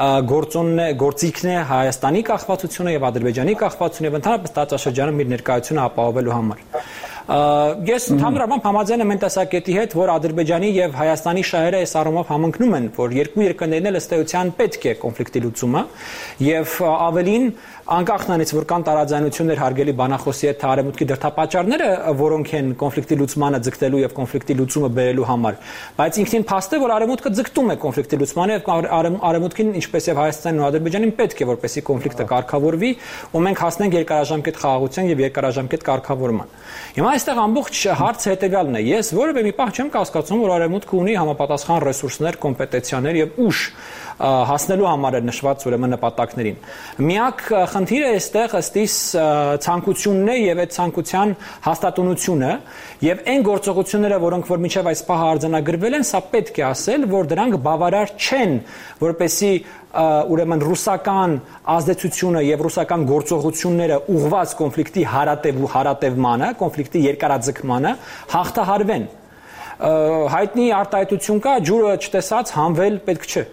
գործիքն է Հայաստանի կախվածությունը եւ Ադրբեջանի կախվածությունը եւ ընդհանրապես տարածաշրջանում իր ներկայությունը ապահովելու համար։ Ես ընդհանրապես համաձայն եմ այն տեսակետի հետ, որ Ադրբեջանի եւ Հայաստանի շահերը այս առումով համընկնում են, որ երկու երկրներն էլ ըստ էության պետք է կոնֆլիկտի լուծումը եւ ավելին անկախ նրանից որ կան տարաձայնություններ հարգելի բանախոսի հետ արևմուտքի դրդապատճառները, որոնք են կոնֆլիկտի լուծմանը ձգտելու եւ կոնֆլիկտի լուծումը բերելու համար, բայց ինքնին փաստ է որ արևմուտքը ձգտում է կոնֆլիկտի լուծմանը եւ արևմուտքին ինչպես եւ Հայաստանին ու Ադրբեջանին պետք է որպեսզի կոնֆլիկտը կարգավորվի ու մենք հասնենք երկարաժամկետ խաղաղության եւ երկարաժամկետ կարգավորման։ Հիմա այստեղ ամբողջ հարցը հետեւյալն է. ես որևէ մի պահ չեմ կասկածում, որ արևմուտքը ունի համապատասխան ռեսուրսներ, կոմպետենցիաներ եւ ուժ հասնելու համար է նշված ուրեմն նպատակներին։ Միակ խնդիրը այստեղ ըստիս ցանկությունն է եւ այդ ցանկության հաստատունությունը եւ այն գործողությունները, որոնք որ մինչեւ այս պահը արձանագրվել են, սա պետք է ասել, որ դրանք բավարար չեն, որպեսզի ուրեմն ռուսական ազդեցությունը եւ ռուսական գործողությունները ուղղված կոնֆլիկտի հարատևմանը, կոնֆլիկտի երկարաձգմանը հաղթահարվեն։ Հայտնի արտահայտություն կա, ջուրը չտեսած հանվել պետք չէ։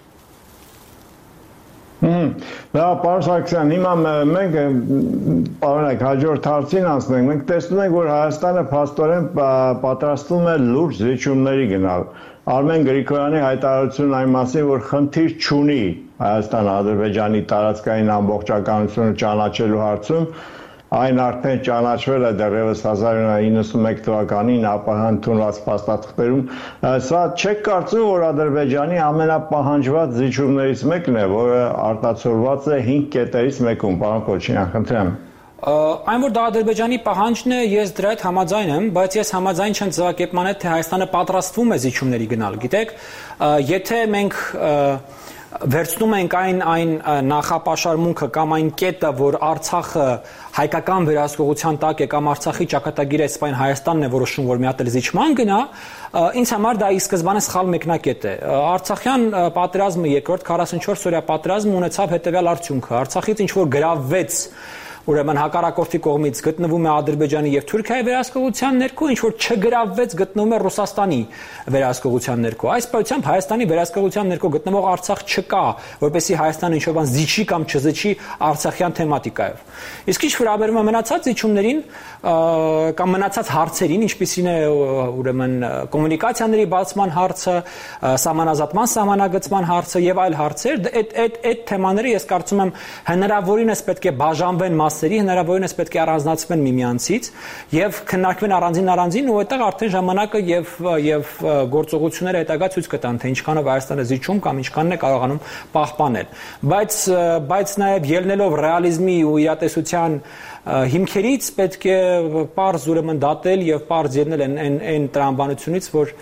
Դա պարոն Սարգսյան, հիմա մենք պարոնակ հաջորդ հարցին անցնենք, մենք տեսնում ենք, որ Հայաստանը փաստորեն պատրաստվում է լուրջ զիջումների գնալ։ Արմեն Գրիգորյանի հայտարարությունն այն մասին, որ խնդիր չունի Հայաստան-Ադրբեջանի տարածքային ամբողջականությունը ճանաչելու հարցում, այն արդեն ճանաչվել է դեռևս 1991 թվականին ԱՊՀ-ն փաստաթղթերում, սա չեք կարծում, որ Ադրբեջանի ամենապահանջված զիջումներից մեկն է, որը արտացոլված է 5 կետերից մեկում, պարոն Քոչինյան, խնդրեմ։ Այն որ դա Ադրբեջանի պահանջն է, ես դրա հետ համաձայն եմ, բայց ես համաձայն չեմ ձևակերպման հետ, թե Հայաստանը պատրաստվում է զիջումների գնալ, գիտեք, եթե մենք վերցնում ենք այն նախապաշարմունքը կամ այն կետը, որ Արցախը հայկական վերահսկողության տակ է կամ Արցախի ճակատագիրը սպայն Հայաստանն է որոշում, որ մի հատ էլ զիջման գնա, ինձ համար դա ի սկզբանե սխալ մեկնակետ է։ Արցախյան պատերազմը, երկրորդ 44 օրյա պատերազմը ունեցավ հետևյալ արդյունքը. Արցախից ինչ որ գրավվեց, ուրեմն հակառակորդի կողմից գտնվում է Ադրբեջանի եւ Թուրքիայի վերահսկողության ներքո, ինչ որ չգրավվեց գտնվում է Ռուսաստանի վերահսկողության ներքո։ Այս պայությամբ Հայաստանի վերահսկողության ներքո գտնվող Արցախ չկա, որպեսզի Հայաստանը ինչ որ բան զիջի կամ չզիջի արցախյան թեմատիկայով։ Իսկ ինչ վերաբերում է մնացած զիջումներին կամ մնացած հարցերին, ինչպիսին է ուրեմն կոմունիկացիաների բացման հարցը, սահմանազատման սահմանագծման հարցը եւ այլ հարցեր, այդ թեմաները ես կարծում եմ հնարավորինս պետք է բաժանվեն հնարավորինս պետք է առանձնացվեն միմյանցից եւ քննարկվեն առանձին ու այդտեղ արդեն ժամանակը եւ գործողությունները հետագա ցույց կտան, թե ինչքանով Հայաստանը զիջում կամ ինչքանն է կարողանում պահպանել։ Բայց նաեւ ելնելով ռեալիզմի ու իրատեսության հիմքերից պետք է պարզ ուրեմն դատել եւ պարզ ելնել այն տրամաբանությունից, որ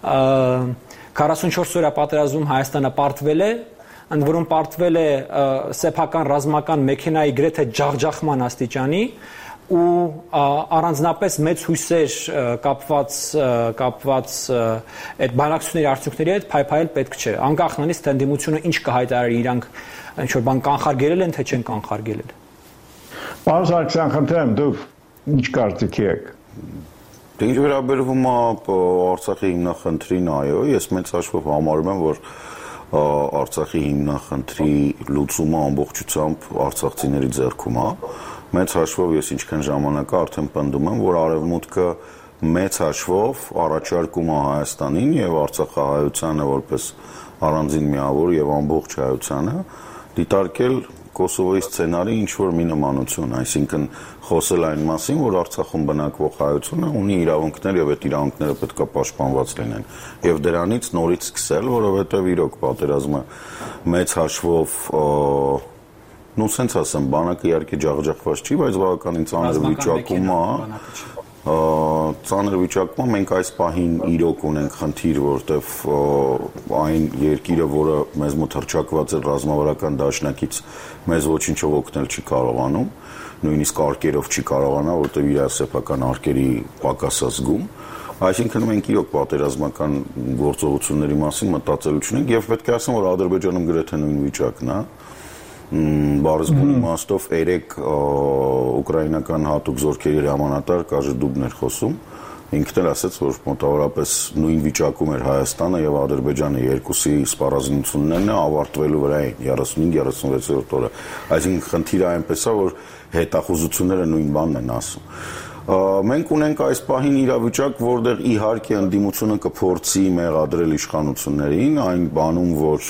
44 օրյա պատերազմում Հայաստանը պարտվել է, ընդ որում պարտվել է սեփական ռազմական մեքենայի գրեթե ջախջախման աստիճանի ու առանձնապես մեծ հույսեր կապված այդ բանակցությունների արդյունքների հետ փայփայել պետք չէ, անկախ նրանից թե ընդդիմությունը ինչ կհայտարարի, իրանք ինչ որ բան կանխարգելել են թե չեն կանխարգելել։ Պարոն Սարգսյան, խնդրեմ, դուք ինչ կարծիքի եք։ Ինչ վերաբերում է Արցախի հիմնախնդրին, այո, ես մեծ հաշվով համարում եմ, որ Արցախի հիմնախնդրի լուծումը ամբողջությամբ արցախցիների ձեռքում է։ Մեծ հաշվով ես ինչքան ժամանակ արդեն պնդում եմ, որ Արևմուտքը մեծ հաշվով առաջարկում է Հայաստանին եւ Արցախահայությանը որպես առանձին միավոր եւ ամբողջ հայությանը դիտարկել Կոսովոյի սցենարի ինչ-որ մի նմանություն, այսինքն խոսել այն մասին, որ Արցախում բնակվող հայությունը ունի իրավունքներ եւ այդ իրավունքները պետք է պաշտպանված լինեն։ Եվ դրանից նորից սկսել, որովհետեւ իրոք պատերազմը մեծ հաշվով սենց ասեմ, բանակը իհարկե ջախջախված չի, բայց բավականին ծանր վիճակում է։ Ծանր վիճակում մենք այս պահին իրոք ունենք խնդիր, որտեվ այն երկիրը, որը մեզ մոտ հռչակված է ռազմավարական դաշնակից, մեզ ոչինչով օգնել չի կարողանում, նույնիսկ արկերով չի կարողանա, որտեվ իր սեփական արկերի պակաս է զգում։ Այսինքն մենք իրոք պատերազմական գործողությունների մասին մտածելություն ենք եւ պետք է ասեմ, որ Ադրբեջանում գրեթե նույն վիճակն է։ Բարձր իմաստով 3 ուկրաինական հատուկ զորքերի հրամանատար Կաժեդուբն էր խոսում, ինքն էլ ասաց, որ մոտավորապես նույն վիճակում էր Հայաստանը եւ Ադրբեջանը, երկուսի սպառազինություններն ավարտվելու վրա էին 35-36-րդ օրը։ Այսինքն խնդիրը այնպես է, որ հետախուզությունները նույն բանն են ասում։ Մենք ունենք այս պահին իրավիճակ, որտեղ իհարկե ընդդիմությունը կփորձի մեղադրել իշխանություններին, այն բանում, որ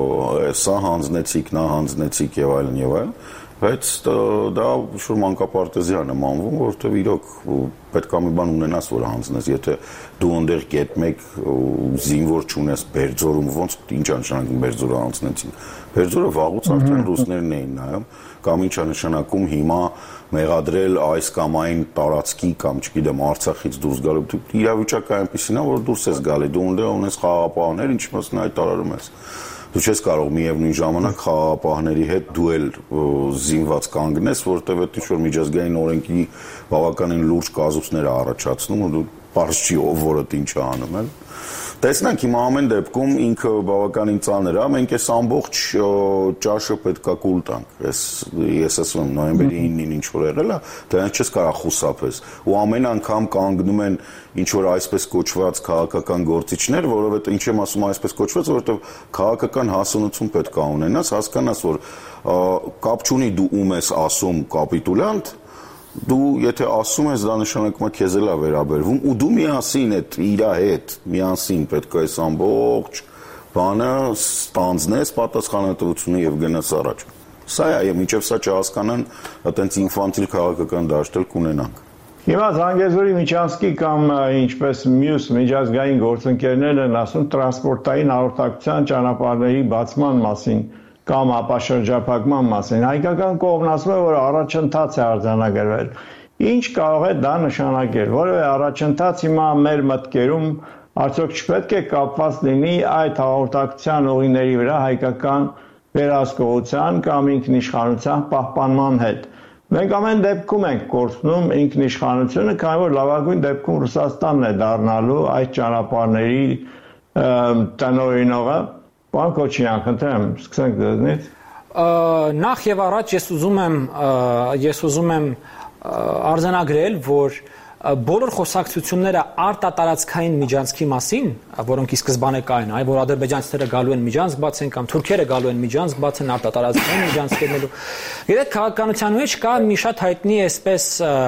սա հանձնեցիք, նա հանձնեցիք եւ այլն, բայց դա շուտ մանկապարտեզյան է մանվում, որովհետեւ իրոք պետք է մի բան ունենաս, որ հանձնես, եթե դու այնտեղ կետ մեկ զինվոր չունես Բերձորում, ոնց ինչ է նշանակում Բերձորը հանձնեցին։ Բերձորը վաղուց արդեն ռուսներն էին նայում, կամ ինչ է նշանակում հիմա մեղադրել այս կամ այն տարածքի կամ չգիտեմ Արցախից դուրս գալու։ Իրավիճակը այնպեսին է, որ դուրս ես գալի, դու այնտեղ ունես խաղաղապահներ, ինչ մասն հայտարարում ես։ Դու չես կարող միևնույն ժամանակ խաղաղապահների հետ դու էլ զինված կանգնես, որտեղ այդ ինչ-որ միջազգային օրենքի բավականին լուրջ կազուցներ է առաջացնում, ու դու պարզ չի ով որը ինչ է անում, էլ։ Տեսնենք հիմա ամեն դեպքում ինքը բավականին ծանր է, մենք այս ամբողջ ճաշը պետքա կուլ տանք։ Ես ասում եմ նոյեմբերի 9-ին ինչ որ եղել է, դրանից չես կարող խուսափես։ Ու ամեն անգամ կանգնում են ինչ որ այսպես կոչված քաղաքական գործիչներ, որովհետեւ ինչ եմ ասում այսպես կոչված, որովհետեւ քաղաքական հասունություն պետքա ունենաս, հասկանաս, որ կապ չունի դու ում ես ասում կապիտուլյանտ, դու եթե ասում ես դա նշանակում է քեզ էլա վերաբերվում ու դու միասին այդ իր հետ միասին պետք է այս ամբողջ բանը ստանձնես պատասխանատվությունը եւ գնաս առաջ։ Սա է, եւ մինչեւ սա չհասկանան, այտենց ինֆանտիլ քաղաքական դաշտել կունենանք։ Հիմա Զանգեզուրի Միչանսկի կամ ինչպես մյուս միջազգային գործընկերներն են ասում տրանսպորտային հաղորդակցության ճանապարհների բացման մասին կամ ապաշրջափակման մասին։ Հայկական կողմն ասում է, որ առաջընթաց է արձանագրվել։ Ինչ կարող է դա նշանակել, որովհետեւ առաջընթաց հիմա մեր մտքերում Արդյոք չպետք է կապված լինի այդ հաղորդակցության ուղիների վրա հայկական վերահսկողության կամ ինքնիշխանության պահպանման հետ։ Մենք ամեն դեպքում ենք կորցնում ինքնիշխանությունը, քանի որ լավագույն դեպքում Ռուսաստանն է դառնալու այդ ճանապարհների տնօրինողը։ Պարոն Քոչարյան, խնդրեմ, սկսենք դրանից։ Նախ եւ առաջ ես ուզում եմ արձանագրել, որ բոլոր խոսակցությունները արտատարածքային միջանցքի մասին, որոնք ի սկզբանե կային, որ ադրբեջանցիները գալու են միջանցք բացեն կամ թուրքերը գալու են միջանցք բացեն արտատարածքային միջանցքերնելու։ Գիտեք, քաղաքականության մեջ կա մի շատ հայտնի այսպես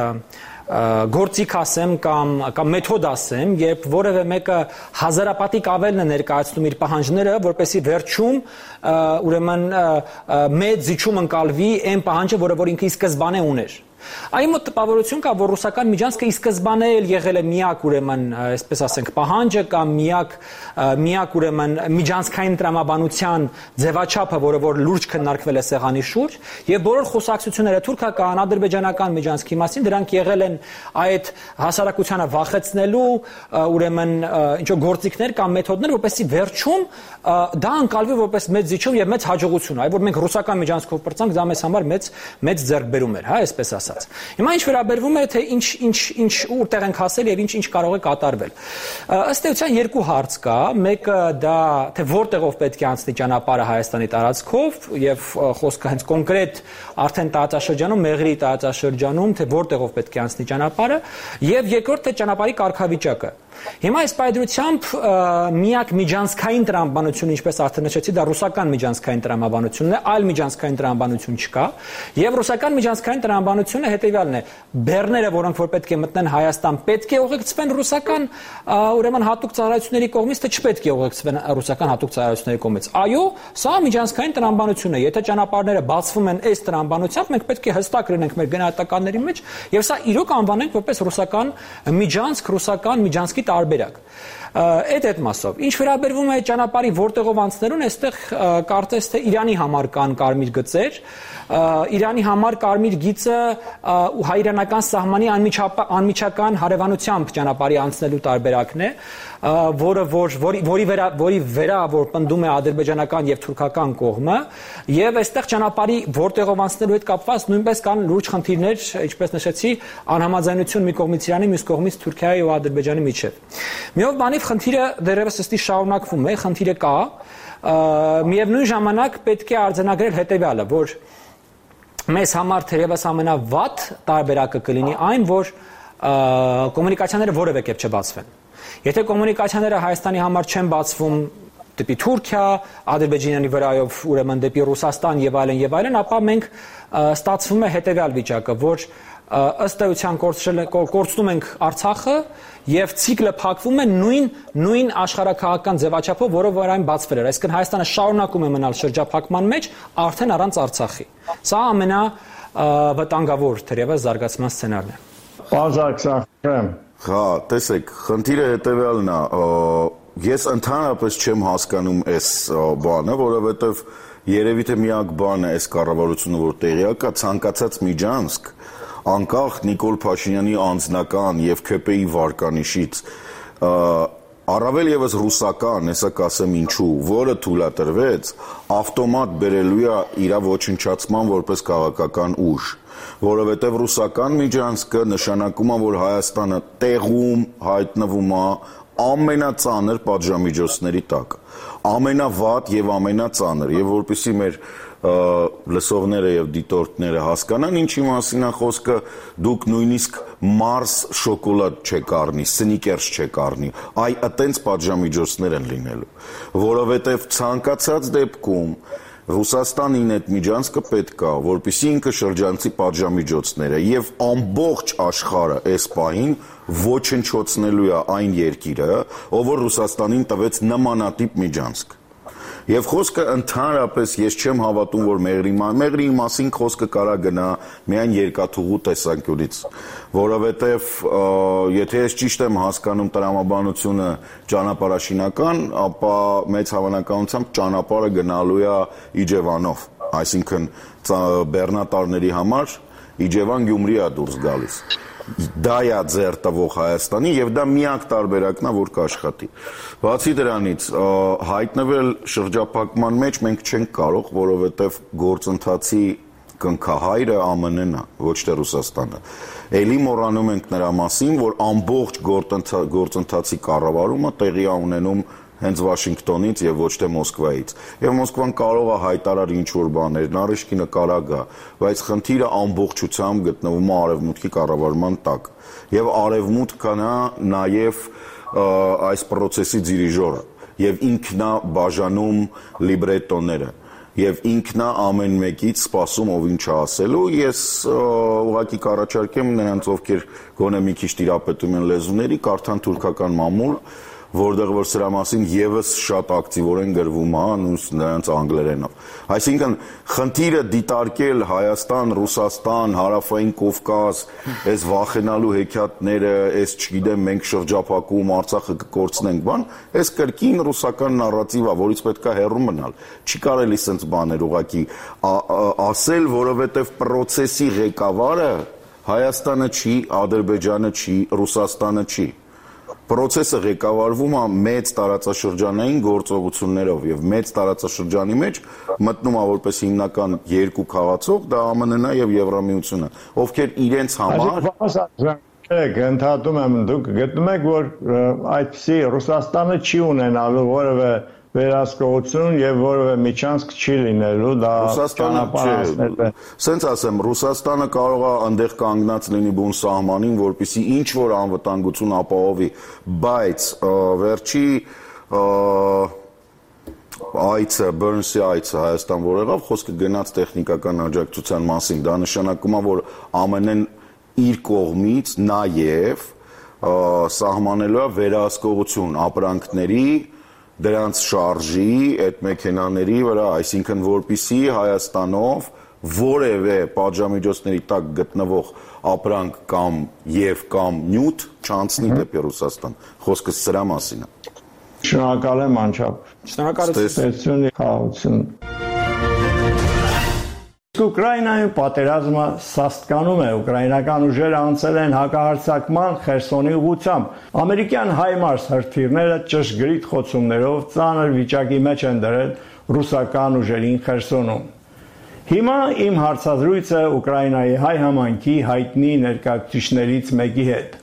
գործիք ասեմ կամ մեթոդ ասեմ, երբ որևէ մեկը հազարապատիկ ավելն է ներկայացնում իր պահանջները, որպեսզի վերջում ուրեմն մեծ զիջում ընկալվի այն պահանջը, որը որ ինքը ի սկզբանե ուներ։ Այն մոտ տպավորություն կա, որ ռուսական միջանցքը ի սկզբանե եղել է միակ ուրեմն, այսպես ասենք, պահանջը կամ միակ ուրեմն միջանցքային տրամաբանության ձևաչափը, որը որ լուրջ քննարկվել է սեղանի շուրջ, եւ բոլոր խոսակցությունները թուրքական, ադրբեջանական միջանցքի մասին դրանք եղել են այդ հասարակությանը վախեցնելու ուրեմն ինչ որ գործիքներ կամ մեթոդներ, որպեսզի վերջում դա ընկալվի որպես մեծ զիջում եւ մեծ հաջողություն, այ որ մենք ռուսական միջանցքով պրծանք, դա մեզ համար մեծ ձեռքբերում էր, հա, այսպես ասած։ Հիմա ինչ վերաբերվում է թե ինչ ուտեղ ենք հասել եւ ինչ կարող է կատարվել։ Ըստ էության երկու հարց կա, մեկը դա թե որտեղով պետք է անցնի ճանապարհը Հայաստանի տարածքով եւ խոսքը հենց կոնկրետ արդեն տարածաշրջանում, Մեղրի տարածաշրջանում, թե որտեղով պետք է անցնի ճանապարհը, եւ երկրորդ թե ճանապարհի կարգավիճակը։ Հիմա այս պայծրությամբ միակ միջանցքային տրամաբանությունը, ինչպես արդեն նշեցի, դա ռուսական միջանցքային տրամաբանությունն է, այլ միջանցքային տրամաբանություն չկա, եւ ռուսական միջանցքային տրամաբանությունը հետեւյալն է. բեռները, որոնք որ պետք է մտնեն Հայաստան, պետք է ուղեկցվեն ռուսական ուրեմն հատուկ ծառայությունների կողմից, թե չպետք է ուղեկցվեն ռուսական հատուկ ծառայությունների կողմից։ Այո, սա միջանցքային տրամաբանություն է։ Եթե ճանապարհները բացվում են այս տրամաբանությամբ, մենք պետք է հստակ լինենք մեր գնահատականների մեջ եւ սա իրոք անվանենք որպես ռուսական միջանցք, ռուսական միջանցքի տարբերակ։ Այդ մասով։ Ինչ վերաբերվում է ճանապարհի որտեղով անցնելուն, այստեղ կարծես թե Իրանի համար կան կարմիր գծեր, Իրանի համար կարմիր գիծը հայ-իրանական սահմանի անմիջական հարևանությամբ ճանապարհի անցնելու տարբերակն է, որի վրա որ պնդում է ադրբեջանական եւ թուրքական կողմը, եւ այստեղ ճանապարհի որտեղով անցնելու հետ կապված նույնպես կան լուրջ խնդիրներ, ինչպես նշեցի, անհամաձայնություն մի կողմից Իրանի, մյուս կողմից Թուրքիայի ու Ադրբեջանի միջեւ։ Միով բանիվ խնդիրը դեռևս ըստի շարունակվում է, խնդիրը կա, միևնույն ժամանակ պետք է արձանագրել հետեւյալը, որ մեզ համար թերևս ամենավատ տարբերակը կլինի այն, որ կոմունիկացիաները որևէ կերպ չբացվեն։ Եթե կոմունիկացիաները Հայաստանի համար չեն բացվում դեպի Թուրքիա, Ադրբեջանի վրայով ուրեմն դեպի Ռուսաստան եւ այլն, ապա մենք ստացվում է հետեւյալ վիճակը, որ ըստ էության կորցնում ենք Արցախը եւ ցիկլը փակվում է նույն աշխարհակահաղական ձևաչափով, որը որ այն բացվել էր։ Այսինքն Հայաստանը շարունակում է մնալ շրջափակման մեջ արդեն առանց Արցախի։ Սա ամենավտանգավոր թերևս զարգացման սցենարն է։ Պարոն Սարգսյան, հա, տեսեք, խնդիրը հետեւյալն է, ես ընդհանրապես չեմ հասկանում այս բանը, որովհետեւ երևի թե միակ բանը այս կառավարությունը որ տեղյակ կա, ցանկացած միջանցք անկախ Նիկոլ Փաշինյանի անձնական եւ ՔՊ-ի վարկանիշից առավել եւս ռուսական, հեսա կասեմ ինչու, որը թույլատրվեց, ավտոմատ բերելու է իր ոչնչացման որպես քաղաքական ուժ, որովհետեւ ռուսական միջանցքը նշանակում է, որ Հայաստանը տեղում հայտնվում է ամենածանր պատժամիջոցների տակ, ամենավատ եւ ամենածանր, եւ որպեսզի մեր լսողները եւ դիտորդները հասկանան ինչի մասին է խոսքը, դուք նույնիսկ Մարս շոկոլադ չեք առնի, սնիկերս չեք առնի, այ այտենց պատժամիջոցներ են լինելու, որովհետեւ ցանկացած դեպքում Ռուսաստանին այդ միջանցքը պետք է, որպեսզի ինքը շրջանցի պատժամիջոցները եւ ամբողջ աշխարհը այս պահին ոչնչացնելու է այն երկիրը, ով որ Ռուսաստանին տվեց նմանատիպ միջանցք։ Եվ խոսքը ընդհանրապես ես չեմ հավատում, որ Մեղրի մասին խոսքը կարա գնա միայն երկաթուղու տեսանկյունից, որովհետև եթե ես ճիշտ եմ հասկանում տրամաբանությունը ճանապարհաշինական, ապա մեծ հավանականությամբ ճանապարհը գնալու է Իջևանով, այսինքն բեռնատարների համար Իջևան Գյումրի է դուրս գալիս։ դա է ձեռ տվող Հայաստանի եւ դա միակ տարբերակն է, որ կաշխատի։ Բացի դրանից, հայտնվել շրջափակման մեջ մենք չենք կարող, որովհետեւ գործընթացի կնքահայրը ԱՄՆ-ն է, ոչ թե Ռուսաստանը։ Էլի մոռանում ենք նրա մասին, որ ամբողջ գործընթացի կառավարումը տեղի է ունենում հենց Վաշինգտոնից եւ ոչ թե Մոսկվայից։ Եվ Մոսկվան կարող է հայտարար ինչ-որ բաներ, նարիշկի նկարագ է, բայց խնդիրը ամբողջությամբ գտնվում է արևմուտքի կառավարման տակ։ Եվ արևմուտքն է նաեւ այս process-ի դիրիժորը եւ ինքն է բաժանում լիբրետոները եւ ինքն է ամեն մեկից սպասում ով ինչ ասելու։ Ես ուղղակի կառաջարկեմ նրանց, ովքեր գոնե մի քիչ տիրապետում են լեզուների, կարդան թուրքական մամուլ, որտեղ որ սրա մասին եւս շատ ակտիվորեն գրվում է նրանց անգլերենով։ Այսինքն խնդիրը դիտարկել Հայաստան, Ռուսաստան, Հարավային Կովկաս, այս վախենալու հեքիաթները, այս չգիտեմ մենք շրջափակում Արցախը կկորցնենք բան, այս կրկին ռուսական նարատիվ է, որից պետք է հեռու մնալ։ Չի կարելի սենց բաներ ուղղակի ասել, որովհետեւ process-ի ղեկավարը Հայաստանը չի, Ադրբեջանը չի, Ռուսաստանը չի։ Process-ը ղեկավարվում է մեծ տարածաշրջանային գործողություններով եւ մեծ տարածաշրջանի մեջ մտնում է որպես հիմնական երկու քաղաքացող դա ԱՄՆ-ն է եւ Եվրամիությունը, ովքեր իրենց համար ընդհատում եմ, դուք գտնում եք, որ այդպիսի Ռուսաստանը չի ունենալու որևէ վերահսկողություն եւ որևէ միջանցք չի լինելու, դա ճանապարհացնել է։ Սենց ասեմ, Ռուսաստանը կարող է այնտեղ կանգնած լինի բուն սահմանին, որպեսզի ինչ որ անվտանգություն ապահովի, բայց վերջի այցը, Բըրնսի այցը Հայաստան որ եղավ, խոսքը գնաց տեխնիկական աջակցության մասին, դա նշանակում է, որ ԱՄՆ-ն իր կողմից նաեւ սահմանելու է վերահսկողություն ապրանքների դրանց շարժի այդ մեքենաների վրա, այսինքն որպեսզի Հայաստանով որևէ պատժամիջոցների տակ գտնվող ապրանք կամ նյութ չանցնի դեպի Ռուսաստան։ Խոսքը սրա մասին է։ Շնորհակալ եմ անչափ։ Շնորհակալություն։ Խաղաղություն։ Ուկրաինայում պատերազմը սաստկանում է, ուկրաինական ուժերը անցել են հակահարձակման Խերսոնի ուղղությամբ։ Ամերիկյան HIMARS հրթիռները ճշգրիտ խոցումներով ծանր վիճակի մեջ են դրել ռուսական ուժերին Խերսոնում։ Հիմա իմ հարցազրույցը Ուկրաինայի հայ համայնքի հայտնի ներկայացուցիչներից մեկի հետ։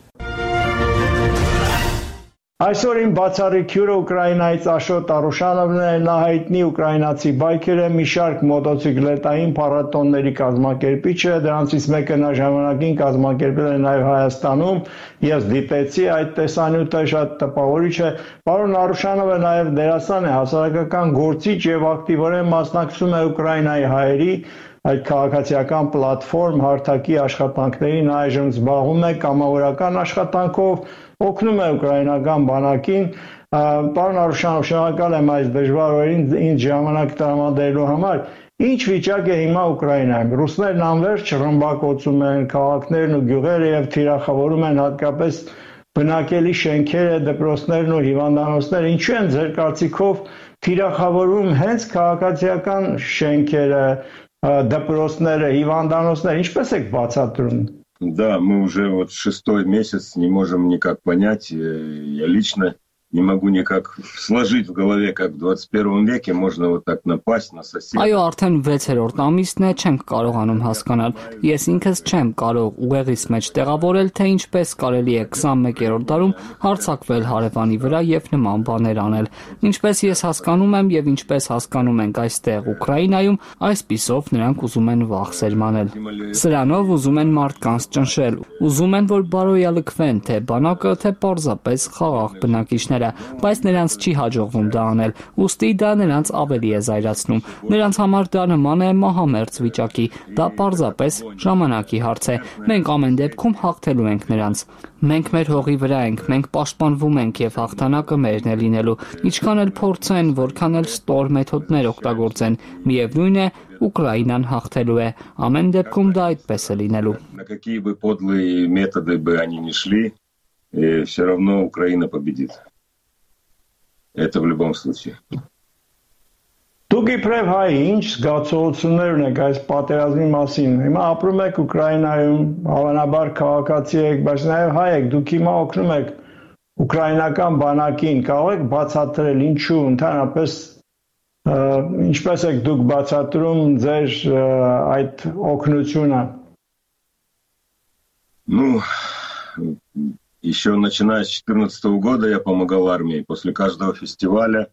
Այսօր իմ բացառիկ հյուրը Ուկրաինայից Աշոտ Արուշանովն է, նա հայտնի ուկրաինացի բայքեր է, մի շարք մոտոցիկլետային փառատոնների կազմակերպիչը, դրանցից մեկը նա ժամանակին կազմակերպել է նաև Հայաստանում, ես դիտեցի այդ տեսանյութը, շատ տպավորիչ է։ Պարոն Արուշանովը նաև դերասան է, հասարակական գործիչ եւ ակտիվորեն մասնակցում է Ուկրաինայի հայերի այդ քաղաքացիական պլատֆորմ հարթակի աշխատանքներին, այժմ զբաղվում է կամավորական աշխատանքով, օգնում է ուկրաինական բանակին։ Պարոն Արուշանով, շնորհակալ եմ այս դժվար օրերին ինձ ժամանակ տրամադրելու համար։ Ինչ վիճակ է հիմա Ուկրաինայում։ Ռուսներն անverջ ռմբակոծում են քաղաքներն ու գյուղերը եւ թիրախավորում են հատկապես բնակելի շենքերը, դպրոցներն ու հիվանդանոցները։ Ինչու են ձեր կարծիքով թիրախավորում հենց քաղաքացիական շենքերը, դպրոցները, հիվանդանոցները, ինչպես եք բացատրում։ Да, мы уже вот 6-й месяц не можем никак понять, я лично не могу никак сложить в голове, как в 21 веке можно вот так напасть на соседа. Այո, արդեն 6-րդ ամիսն է, չենք կարողանում հասկանալ։ Ես ինքս չեմ կարող ուղեղից մեջ տեղավորել, թե ինչպես կարելի է 21-րդ դարում հարձակվել հարևանի վրա եւ նման բաներ անել։ Ինչպես ես հասկանում եմ եւ ինչպես հասկանում ենք այստեղ Ուկրաինայում, այսպիսով նրանք ուզում են վախ սերմանել։ Սրանով ուզում են մարդկանց ճնշել, ուզում են, որ բարոյալքվեն թե բանակը, թե պարզապես խաղաղ բնակիչները, բայց նրանց չի հաջողվում դա անել, ուստի դա նրանց ավելի է զայրացնում։ Նրանց համար դա նման է մահամերձ վիճակի, դա պարզապես ժամանակի հարց է։ Մենք ամեն դեպքում հաղթելու ենք նրանց։ Մենք մեր հողի վրա ենք, մենք պաշտպանվում ենք եւ հաղթանակը մերն է լինելու։ Ինչքան էլ փորձեն, որքան էլ ստոր մեթոդներ օգտագործեն, միևնույն է, Ուկրաինան հաղթելու է։ Ամեն դեպքում դա այդպես է լինելու։ На какие бы подлые методы бы они ни шли, все равно Украина победит. Это в любом случае. Դուք իբրև հայ ինչ զգացողություններ ունեք այս պատերազմի մասին։ Հիմա ապրում եք Ուկրաինայում, հավանաբար քաղաքացի եք, բայց նաև հայ եք, դուք հիմա օգնում եք ուկրաինական բանակին, կարող եք բացատրել ինչու ընդհանրապես ինչպես եք դուք բացատրում ձեր այդ օգնությունը։ Ну, еще начиная с 2014 года я помогал армии. После каждого фестиваля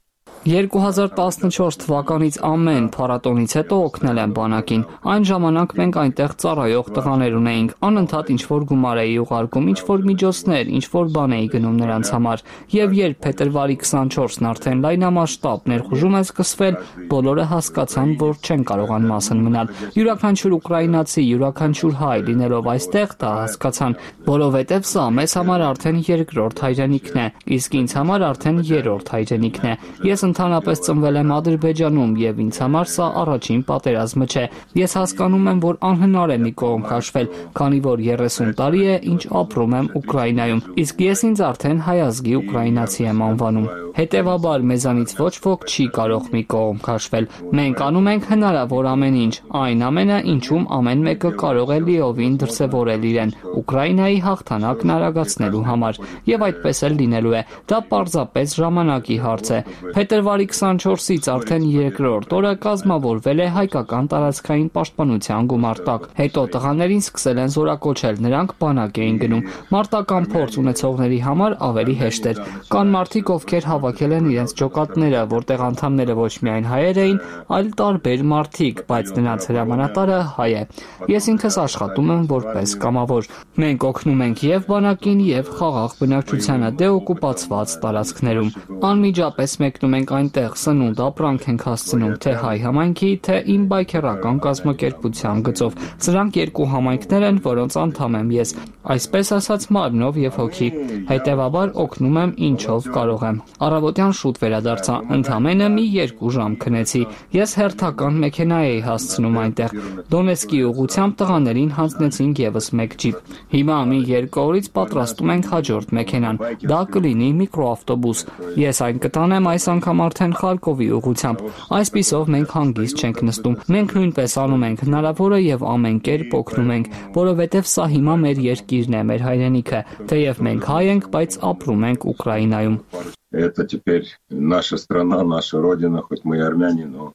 2014 թվականից ամեն փառատոնից հետո օգնել եմ բանակին։ Այն ժամանակ մենք այնտեղ ծառայող տղաներ ունեինք, անընդհատ ինչ-որ գումար էի ուղարկում, ինչ-որ միջոցներ, ինչ-որ բան էի գնում նրանց համար։ Եվ երբ փետրվարի 24-ն արդեն լայնամասշտաբ ներխուժում է սկսվել, բոլորը հասկացան, որ չեն կարողան մասն մնալ։ Յուրաքանչյուր ուկրաինացի, յուրաքանչյուր հայ լինելով այստեղ դա հասկացան, որովհետև սա մեզ համար արդեն երկրորդ հայրենիքն է, իսկ ինձ համար արդեն երրորդ հայրենիքն է։ Ես ընդհանրապես ծնվել եմ Ադրբեջանում եւ ինձ համար սա առաջին պատերազմը չէ։ Ես հասկանում եմ, որ անհնար է մի կողմ քաշվել, քանի որ 30 տարի է, ինչ ապրում եմ Ուկրաինայում, իսկ ես ինձ արդեն հայազգի ուկրաինացի եմ անվանում։ Հետևաբար մեզանից ոչ ոք չի կարող մի կողմ քաշվել։ Մենք անում ենք հնարավոր ամեն ինչ, այն ամենը, ինչում ամեն մեկը կարող է լիովին դրսևորել իրեն Ուկրաինայի հաղթանակն արագացնելու համար, եւ այդպես էլ լինելու է։ Դա պարզապես ժամանակի հարց է։ Փետրվարի 24-ից արդեն երկրորդ օրը կազմավորվել է հայկական տարածքային պաշտպանության գումարտակ։ Հետո տղաներին սկսել են զորակոչել, նրանք բանակ էին գնում։ Մարտական փորձ ունեցողների համար ավելի հեշտ էր։ Կան մարդիկ, ովքեր հավաքել են իրենց ջոկատները, որտեղ անդամները ոչ միայն հայեր էին, այլ տարբեր մարդիկ, բայց նրանց հրամանատարը հայ է։ Ես ինքս աշխատում եմ որպես կամավոր։ Մենք օգնում ենք եւ բանակին, եւ խաղաղ բնակչությանը դեօկուպացված տարածքներում։ Անմիջապես մեկնում ենք այնտեղ, սնունդ ապրանք ենք հասցնում թե հայ համայնքի, թե իմ բայքերական կազմակերպության գծով։ Սրանք երկու համայնքներ են, որոնց անդամ եմ ես, այսպես ասած մարմնով եւ հոգի։ Հետևաբար օգնում եմ ինչով կարող եմ։ Առավոտյան շուտ վերադարձա, ընդամենը մի 2 ժամ քնեցի։ Ես հերթական մեքենա էի հասցնում այնտեղ։ Դոնեցկի ուղղությամբ տղաներին հանձնեցինք եւս մեկ ջիպ։ Հիմա մի 2 օրից պատրաստում ենք հաջորդ մեքենան։ Դա կլինի միկրոավտոբուս։ Ես այն կտանեմ այս անգամ արդեն Խարկովի ուղղությամբ։ Այսպիսով մենք հանգիստ չենք նստում։ Մենք նույնպես անում ենք հնարավորը եւ ամեն կերպ օգնում ենք, որովհետեւ սա հիմա մեր երկիրն է, մեր հայրենիքը, թեև մենք հայ ենք, բայց ապրում ենք Ուկրաինայում։ Это теперь наша страна, наша родина, хоть мы и армяне, но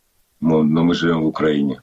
мы живем в Украине.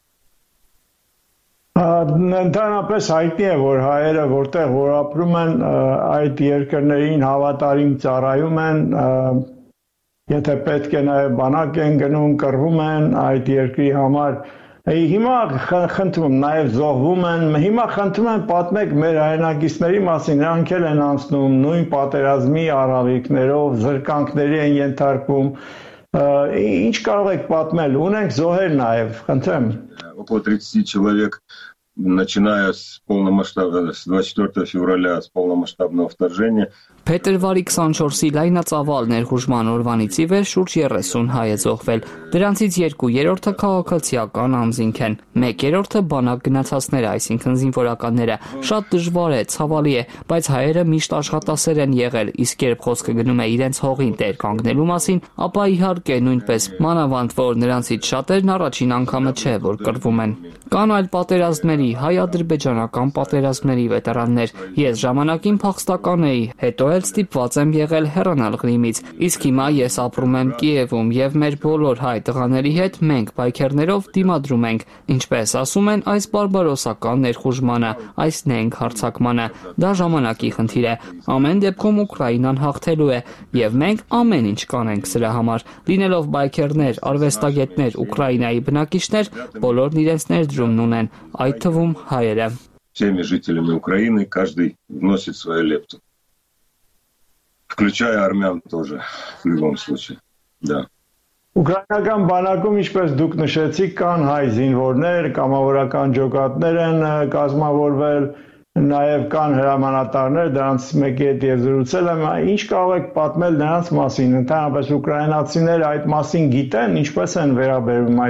Ընդհանրապես հայտնի է, որ հայերը որտեղ որ ապրում են, այդ երկրներին հավատարիմ ծառայում են, եթե պետք է նաև բանակ են գնում, կռվում են այդ երկրի համար։ Հիմա խնդրում եմ, նաև զոհվում են, հիմա խնդրում եմ պատմեք մեր հայրենակիցների մասին, նրանք էլ են անցնում նույն պատերազմի առավիկներով, զրկանքների են ենթարկվում, ինչ կարող եք պատմել, ունենք զոհեր նաև, խնդրեմ։ Около 30 человек, начиная с 24 февраля, с полномасштабного вторжения. Փետրվարի 24-ի լայնածավալ ներխուժման օրվանից ի վեր շուրջ 30 հայ է զոհվել։ Դրանցից 2/3-ը քաղաքացիական անձինք են, 1/3-ը բանակ գնացածները, այսինքն զինվորականները։ Շատ դժվար է, ցավալի է, բայց հայերը միշտ աշխատասեր են եղել, իսկ երբ խոսքը գնում է իրենց հողին տեր կանգնելու մասին, ապա իհարկե նույնպես, մանավանդ որ նրանցից շատերն առաջին անգամը չէ, որ կռվում են։ Կան այլ պատերազմների, հայ-ադրբեջանական պատերազմների վետերաններ։ Ես ժամանակին փախստական էի, հետո էլ ստիպված եմ եղել հեռանալ Ղրիմից, իսկ հիմա ես ապրում եմ Կիևում եւ մեր բոլոր հայ տղաների հետ մենք բայքերներով դիմադրում ենք, ինչպես ասում են, այս բարբարոսական ներխուժմանը, այս նենք հարձակմանը։ Դա ժամանակի խնդիր է։ Ամեն դեպքում Ուկրաինան հաղթելու է եւ մենք ամեն ինչ կանենք սրա համար։ Լինելով բայքերներ, արվեստագետներ, Ուկրաինայի բնակիչներ, բոլորն իրենց ներդրումն ունեն, այդ թվում հայերը։ Всеми жителями Украины каждый вносит свою лепту. Включая армян тоже, в любом случае, да. Ուկրաինական բանակում, ինչպես դուք նշեցիք, կան հայ զինվորներ, կամավորական ջոկատներ են կազմավորվել, նաև կան հրամանատարներ, դրանց մեկի հետ ես զրուցել եմ, ինչ կարող եք պատմել նրանց մասին, ընդհանրապես ուկրաինացիները այդ մասին գիտեն, ինչպես են վերաբերվում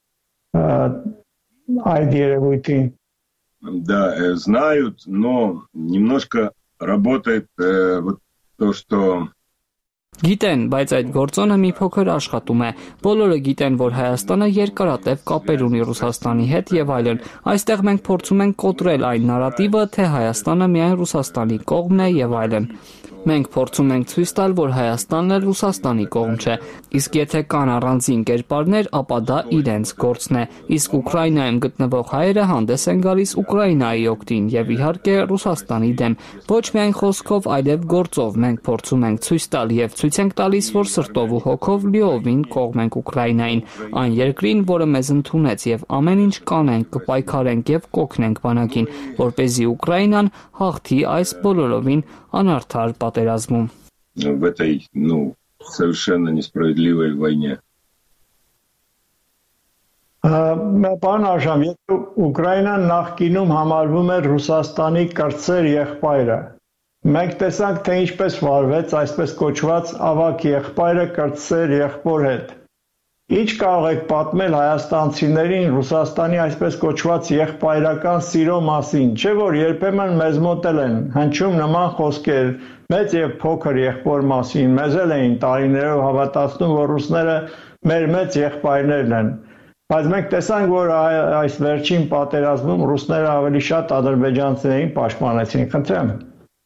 այդ երևույթին։ Да, знают, но немножко работает вот то, что Գիտեն, բայց այդ գործոնը մի փոքր աշխատում է։ Բոլորը գիտեն, որ Հայաստանը երկարատև կապեր ունի Ռուսաստանի հետ եւ այլն։ Այստեղ մենք փորձում ենք կոտրել այն նարատիվը, թե Հայաստանը միայն Ռուսաստանի կողմն է եւ այլն։ Մենք փորձում ենք ցույց տալ, որ Հայաստանն էլ Ռուսաստանի կողմ չէ։ Իսկ եթե կան առանձին կերպարներ, ապա դա իրենց գործն է։ Իսկ Ուկրաինայում գտնվող հայերը հանդես են գալիս Ուկրաինայի օգտին եւ իհարկե Ռուսաստանի դեմ։ Ոչ միայն խոսքով, այլև գործով մենք փորձում ենք ցույց տալ եւ ցույց ենք տալիս, որ սրտով ու հոգով լիովին կողմ ենք Ուկրաինային, այն երկրին, որը մեզ ընդունեց եւ ամեն ինչ կանենք, կպայքարենք եւ կօգնենք բանակին, որպեսզի Ուկրաինան հաղթի այս բոլորովին անարդար պատերազմում։ В этой, совершенно несправедливой войне. Պարոն Արժան, եթե Ուկրաինան նախկինում համարվում էր Ռուսաստանի կրտսեր եղբայրը, մենք տեսանք, թե ինչպես վարվեց այսպես կոչված ավագ եղբայրը կրտսեր եղբոր հետ։ Ինչ կարող եք պատմել հայաստանցիներին Ռուսաստանի այսպես կոչված եղբայրական սիրո մասին, չէ՞ որ երբեմն մեզ մոտել են հնչում նման խոսքեր մեծ եւ փոքր եղբոր մասին, մեզ էլ էին տարիներով հավատացնում, որ ռուսները մեր մեծ եղբայրներն են, բայց մենք տեսանք, որ այս վերջին պատերազմում ռուսները ավելի շատ ադրբեջանցիներին պաշտպանեցին, խնդրեմ։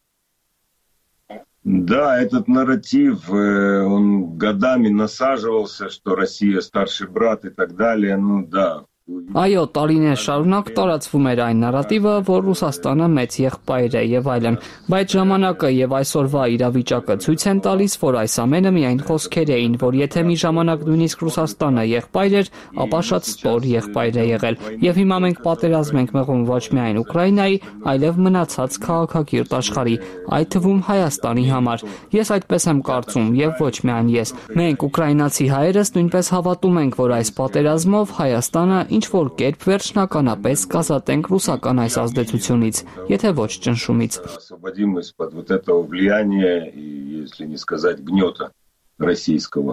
Да, этот нарратив, он годами насаживался, что Россия старший брат и так далее, да. Այո, տարիներ շարունակ տարածվում էր այն նարատիվը, որ Ռուսաստանը մեծ եղբայր է եւ այլն, բայց ժամանակը եւ այսօրվա իրավիճակը ցույց են տալիս, որ այս ամենը միայն խոսքեր էին, որ եթե մի ժամանակ նույնիսկ Ռուսաստանը եղբայր էր, ապա շատ ստոր եղբայր է եղել։ Եվ հիմա մենք պատերազմ ենք մղում ոչ միայն Ուկրաինայի, այլև մնացած քաղաքակիրթ աշխարհի, այդ թվում Հայաստանի համար։ Ես այդպես եմ կարծում եւ ոչ միայն ես։ Մենք ուկրաինացի հայերս նույնպես հավատում ենք, որ այս պատերազմով Հայաստանը ինչ-որ կերպ վերջնականապես կազատենք ռուսական այս ազդեցությունից, եթե ոչ ճնշումից։ Освободим из-под вот этого влияния и, если не сказать, гнета российского.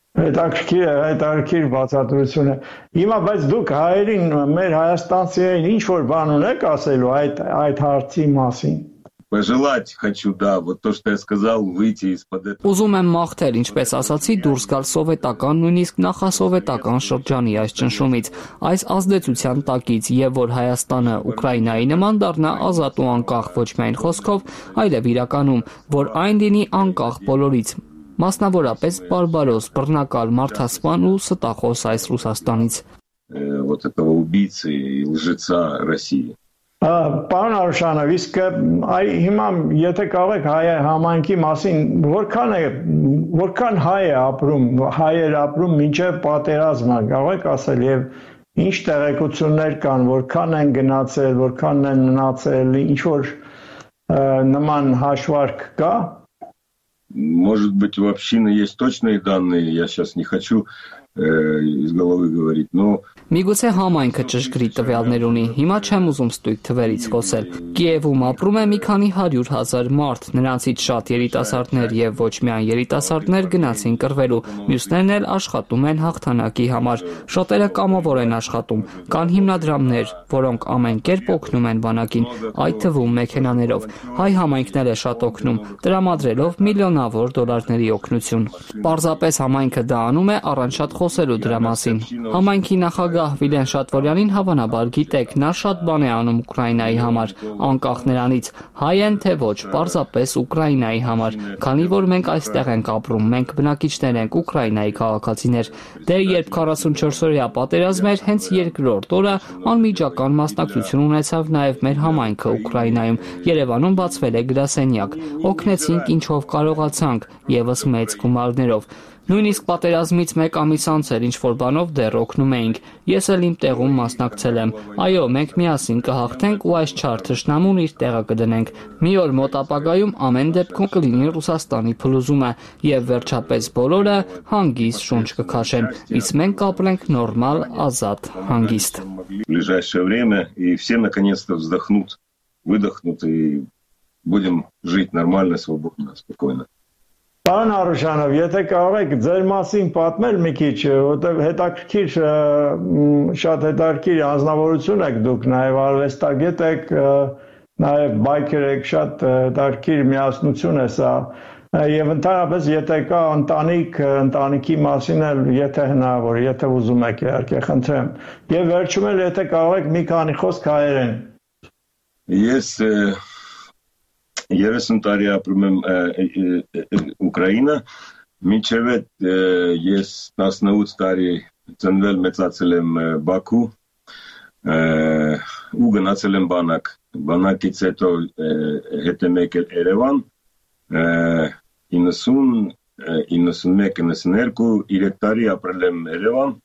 Հետաքրքիր բացատրություն է։ Հիմա բայց դուք հայերին, մեր հայաստանցիներին ինչ-որ բան ունեք ասելու այդ հարցի մասին։ Пожелать хочу, да, вот то, что я сказал, выйти из-под этого. Ուզում եմ մաղթել, ինչպես ասացի, դուրս գալ սովետական, նույնիսկ նախասովետական շրջանի այս ճնշումից, այս ազդեցության տակից եւ որ Հայաստանը Ուկրաինայի նման դառնա ազատ ու անկախ ոչ միայն խոսքով, այլև իրականում, որ այն լինի անկախ բոլորից, մասնավորապես բարբարոս, բռնակալ, մարդասպան ու ստախոս այս Ռուսաստանից։ Вот этого убийцы и лжеца России. Պարոն Արուշանով, իսկ հիմա եթե կարող եք հայ համայնքի մասին, որքան հայեր ապրում մինչև պատերազմը, կարող եք ասել եւ ինչ տեղեկություններ կան, որքան են գնացել, որքան են մնացել, ինչ որ նման հաշվարկ կա։ Может быть, у общины есть точные данные, я сейчас не хочу из головы говорить, но Միգուցե համայնքը ճշգրիտ տվյալներ ունի, հիմա չեմ ուզում ստույգ թվերից խոսել։ Կիևում ապրում է մի քանի 100,000 մարդ, նրանցից շատ երիտասարդներ եւ ոչ միայն երիտասարդներ գնացին կռվելու, մյուսներն էլ աշխատում են հաղթանակի համար։ Շատերը կամավոր են աշխատում, կան հիմնադրամներ, որոնք ամեն կերպ օգնում են բանակին, այդ թվում մեքենաներով։ Հայ համայնքն էլ է շատ օգնում, տրամադրելով միլիոնավոր դոլարների օգնություն։ Պարզապես համայնքը դա անում է առանց շատ խոսելու դրա մասին։ Համայնքի նախագահ Վիլեն Շատվորյանին հավանաբար գիտեք, նա շատ բան է անում Ուկրաինայի համար, անկախ նրանից, հայ են թե ոչ, պարզապես Ուկրաինայի համար, քանի որ մենք այստեղ ենք ապրում, մենք բնակիչներ ենք, Ուկրաինայի քաղաքացիներ։ Դե երբ 44-օրյա պատերազմ էր, հենց երկրորդ օրը անմիջական մասնակցություն ունեցավ նաև մեր համայնքը Ուկրաինայում։ Երևանում բացվել է գրասենյակ։ Օգնեցինք ինչով կարողացանք, եւս մեծ գումարներով։ Նույնիսկ պատերազմից մեկ ամիս անց էր ինչ-որ բանով դեռ օգնում էինք։ Ես էլ իմ տեղում մասնակցել եմ։ Այո, մենք միասին կհաղթենք ու այս չար թշնամուն իր տեղը կդնենք։ Մի օր մոտ ապագայում ամեն դեպքում կլինի Ռուսաստանի փլուզումը եւ վերջապես բոլորը հանգիստ շունչ կքաշեն, իսկ մենք կապրենք նորմալ, ազատ, հանգիստ։ В ближайшее время и все наконец-то вздохнут, выдохнут и будем жить нормально, свободно, спокойно. Պարոն Արուշանով, եթե կարող եք ձեր մասին պատմել մի քիչ, որտեղ շատ հետաքրքիր անձնավորություն եք դուք, նաև արվեստագետ եք, նաև բայքեր եք, շատ հետաքրքիր միասնություն է սա։ Եվ ընդհանրապես եթե կա ընտանիքի մասին էլ եթե հնարավոր, եթե ուզում եք իհարկե խնդրեմ։ Եվ վերջում էլ եթե կարող եք մի քանի խոսք հայերեն։ Ես 30 տարի ապրում եմ Ուկրաինա, մինչև այդ ես 18 տարի ծնվել մեծացել եմ Բաքու, ու գնացել եմ բանակ։ Բանակից հետո հետ եմ եկել Երևան, 90, 91, 92, 3 տարի ապրել եմ Երևան,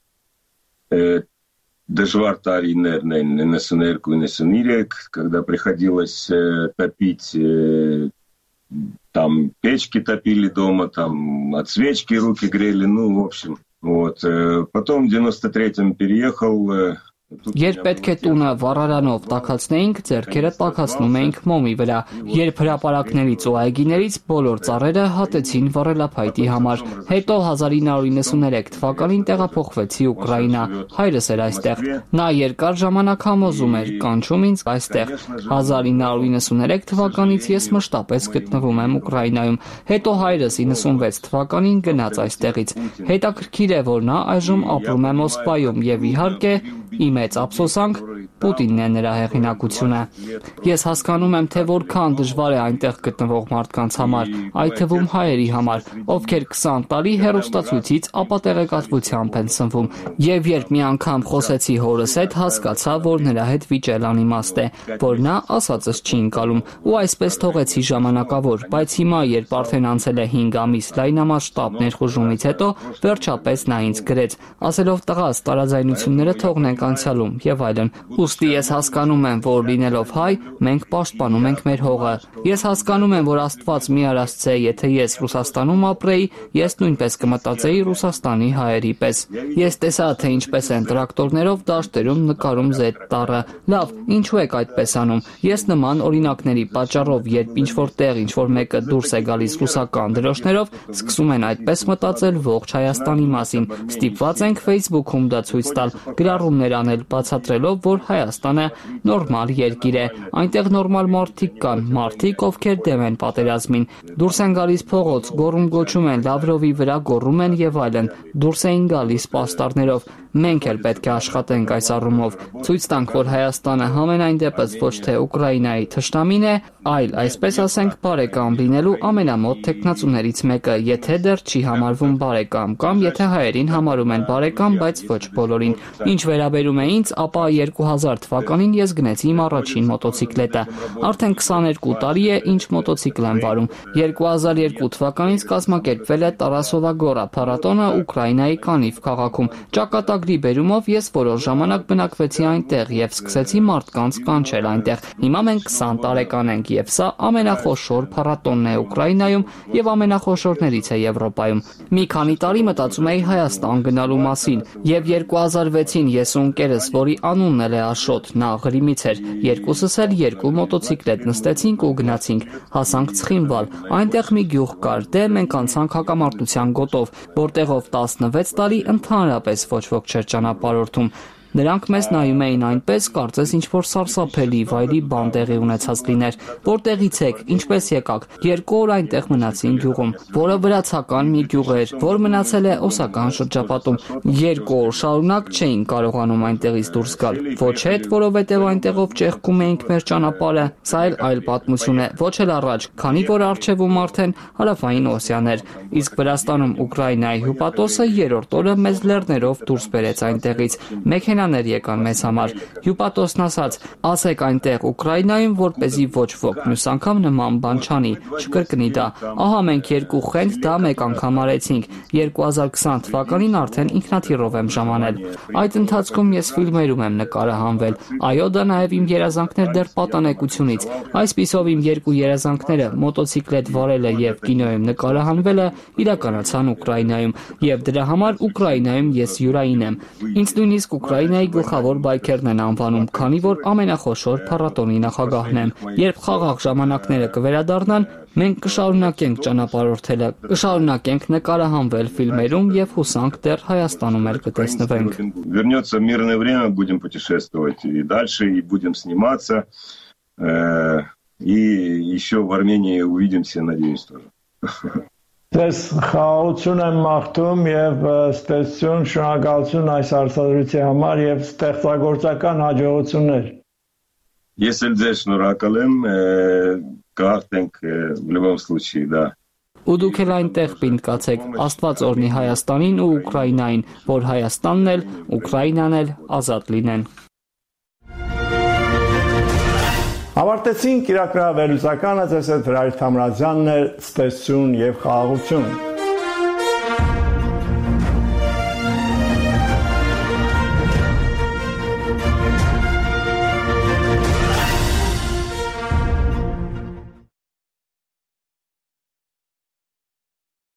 дождвар տարիներն են 92-93, когда приходилось топить, там печки топили дома, там от свечки руки грели, ну, в общем. Вот. Потом в 93-м переехал. Երբ պետք է տունը վառարանով տաքացնեինք, ձեռքերը տաքացնում էինք մոմի վրա։ Երբ հրապարակներից ու այգիներից բոլոր ծառերը հատեցին վառելափայտի համար։ Հետո 1993 թվականին տեղափոխվեցի Ուկրաինա։ Հայրս էր այստեղ։ Նա երկար ժամանակ համոզում էր, կանչում ինձ այստեղ։ 1993 թվականից ես մշտապես գտնվում եմ Ուկրաինայում։ Հետո հայրս 96 թվականին գնաց այստեղից։ Հետաքրքիր է, որ նա այժմ ապրում է Մոսկվայում եւ իհարկե մեծ ափսոսանք Պուտինն է նրա հեղինակությունը։ Ես հասկանում եմ, թե որքան դժվար է այնտեղ գտնվող մարդկանց համար, այդ թվում հայերի համար, ովքեր 20 տարի հեռուստացույցից ապատեղեկատվությամբ են սնվում։ Եվ երբ մի անգամ խոսեցի հորս հետ, հասկացա, որ նրա հետ վիճել անիմաստ է, որ նա ասածս չի ընկալում, ու այսպես թողեցի ժամանակավոր, բայց հիմա, երբ արդեն անցել է 5 ամիս լայնամասշտաբ ներխուժումից հետո, վերջապես նա ինձ գրեց, ասելով տղաս, տարաձայնությունները թողնենք անցյալում եւ այլն։ Ուստի ես հասկանում եմ, որ լինելով հայ, մենք պաշտպանում ենք մեր հողը։ Ես հասկանում եմ, որ Աստված մի արասցե, եթե ես Ռուսաստանում ապրեի, ես նույնպես կմտածեի Ռուսաստանի հայերի պես։ Ես տեսա, թե ինչպես են տրակտորներով դաշտերում նկարում Z տառը։ Լավ, ինչու եք այդպես անում։ Ես նման օրինակների պատճառով, երբ ինչ-որ տեղ ինչ-որ մեկը դուրս է գալիս ռուսական դրոշներով, սկսում են այդպես մտածել ողջ Հայաստանի մասին։ Ստիպված ենք Facebook-ում դա ցույց տալ, գրառումներ անել, բացատրելով, որ Հայաստանը նորմալ երկիր է։ Այնտեղ նորմալ մարդիկ կան, մարդիկ, ովքեր դեմ են պատերազմին։ Դուրս են գալիս փողոց, գոռում-գոչում են, Լավրովի վրա գոռում են եւ այլն։ Դուրս էին գալիս պաստառներով։ Մենք էլ պետք է աշխատենք այս առումով։ Ցույց տանք, որ Հայաստանը համենայն դեպս ոչ թե Ուկրաինայի թշնամին է, այլ այսպես ասենք բարեկամ լինելու ամենամոտ թեկնածուներից մեկը, եթե դեռ չի համարվում բարեկամ, կամ եթե հայերին համարում են բարեկամ, բայց ոչ բոլորին։ Ինչ վերաբերում է ինձ, ապա 2000 թվականին ես գնեցի իմ առաջին մոտոցիկլետը։ Արդեն 22 տարի է, ինչ մոտոցիկլ եմ վարում։ 2002 թվականից կազմակերպվել է Տարասովագորա փառատոնը Ուկրաինայի Կանիվ քաղաքում։ Ճակատագրի բերումով ես որոշ ժամանակ բնակվեցի այնտեղ եւ սկսեցի մարդկանց կանչել այնտեղ։ Հիմա մենք 20 տարեկան ենք եւ սա ամենախոշոր փառատոնն է Ուկրաինայում եւ ամենախոշորներից է Եվրոպայում։ Մի քանի տարի մտածում էի Հայաստան գնալու մասին եւ 2006-ին ես ու ընկերս, որի անունն էլ է Աշոտ, նա Ղրիմից էր, երկուսս էլ 2 մոտոցիկլետ նստեցինք ու գնացինք, հասանք Ცხինվալ, այնտեղ մի գյուղ կար, դե մենք անցանք հակամարտության գոտով, որտեղով 16 տարի ընդհանրապես ոչ ոք չէր ճանապարհորդում։ Նրանք մեզ նայում էին այնպես, կարծես ինչ-որ սարսափելի վայրի բան տեղի ունեցած լիներ։ Որտեղից եք, ինչպես եկաք։ 2 օր այնտեղ մնացին գյուղում, որը վրացական մի գյուղ էր, որ մնացել է օսական շրջապատում։ 2 օր շարունակ չէին կարողանում այնտեղից դուրս գալ։ Ոչ հետ, որովհետև այնտեղով ճեղքում էինք մեր ճանապարհը, սա էլ այլ պատմություն է, ոչ էլ առաջ, քանի որ առջևում արդեն հարավային Օսիան էր։ Իսկ Վրաստանում Ուկրաինայի հյուպատոսը 3-րդ օրը մեզ լեռներով դուրս բերեց այնտեղից։ Մեքենաներ եկան մեզ համար։ Հյուպատոսն ասաց, ասեք այնտեղ Ուկրաինայում, որպեսզի ոչ ոք մյուս անգամ նման բան չանի, չկրկնի դա։ Ահա մենք 2 խենթ դա մեկ անգամ արեցինք։ 2020 թվականին արդեն ինքնաթիռով եմ ժամանել։ Այդ ընթացքում ես ֆիլմերում եմ նկարահանվել։ Այո, դա նաև իմ երազանքներ դեռ պատանեկությունից։ Այսպիսով իմ 2 երազանքները՝ մոտոցիկլետ վարելը եւ կինոյում նկարահանվելը իրականացան Ուկրաինայում, եւ դրա համար Ուկրաինայում ես յուրային եմ։ Ինձ նույնիսկ Ուկրաինայի գլխավոր բայքերն են անվանում, քանի որ ամենախոշոր փառատոնի նախագահն եմ։ Երբ խաղաղ ժամանակները կվերադառնան, մենք կշարունակենք ճանապարհորդելը, կշարունակենք նկարահանվել ֆիլմերում եւ հուսանք դեռ Հայաստանում էլ կտեսնվենք։ Вернется мирное время, будем путешествовать и дальше, и будем сниматься, и еще в Армении увидимся, надеюсь, тоже. Ձեզ խաղաղություն եմ մաղթում եւ ստեղծություն, շնորհակալություն այս հարցադրության համար եւ ստեղծագործական հաջողություններ։ Ես էլ ձեզ շնորհակալ եմ, կհաղթենք в любом случае, да. Ու դուք էլ այնտեղ պինդ կացեք, Աստված օրհնի Հայաստանին ու Ուկրաինային, որ Հայաստանն էլ, Ուկրաինան էլ ազատ լինեն։ Ավարտեցինք իրակրավելուսականը, ձեզ հետ Հրայր Թամրազյանն էր, ստեսություն եւ խաղաղություն։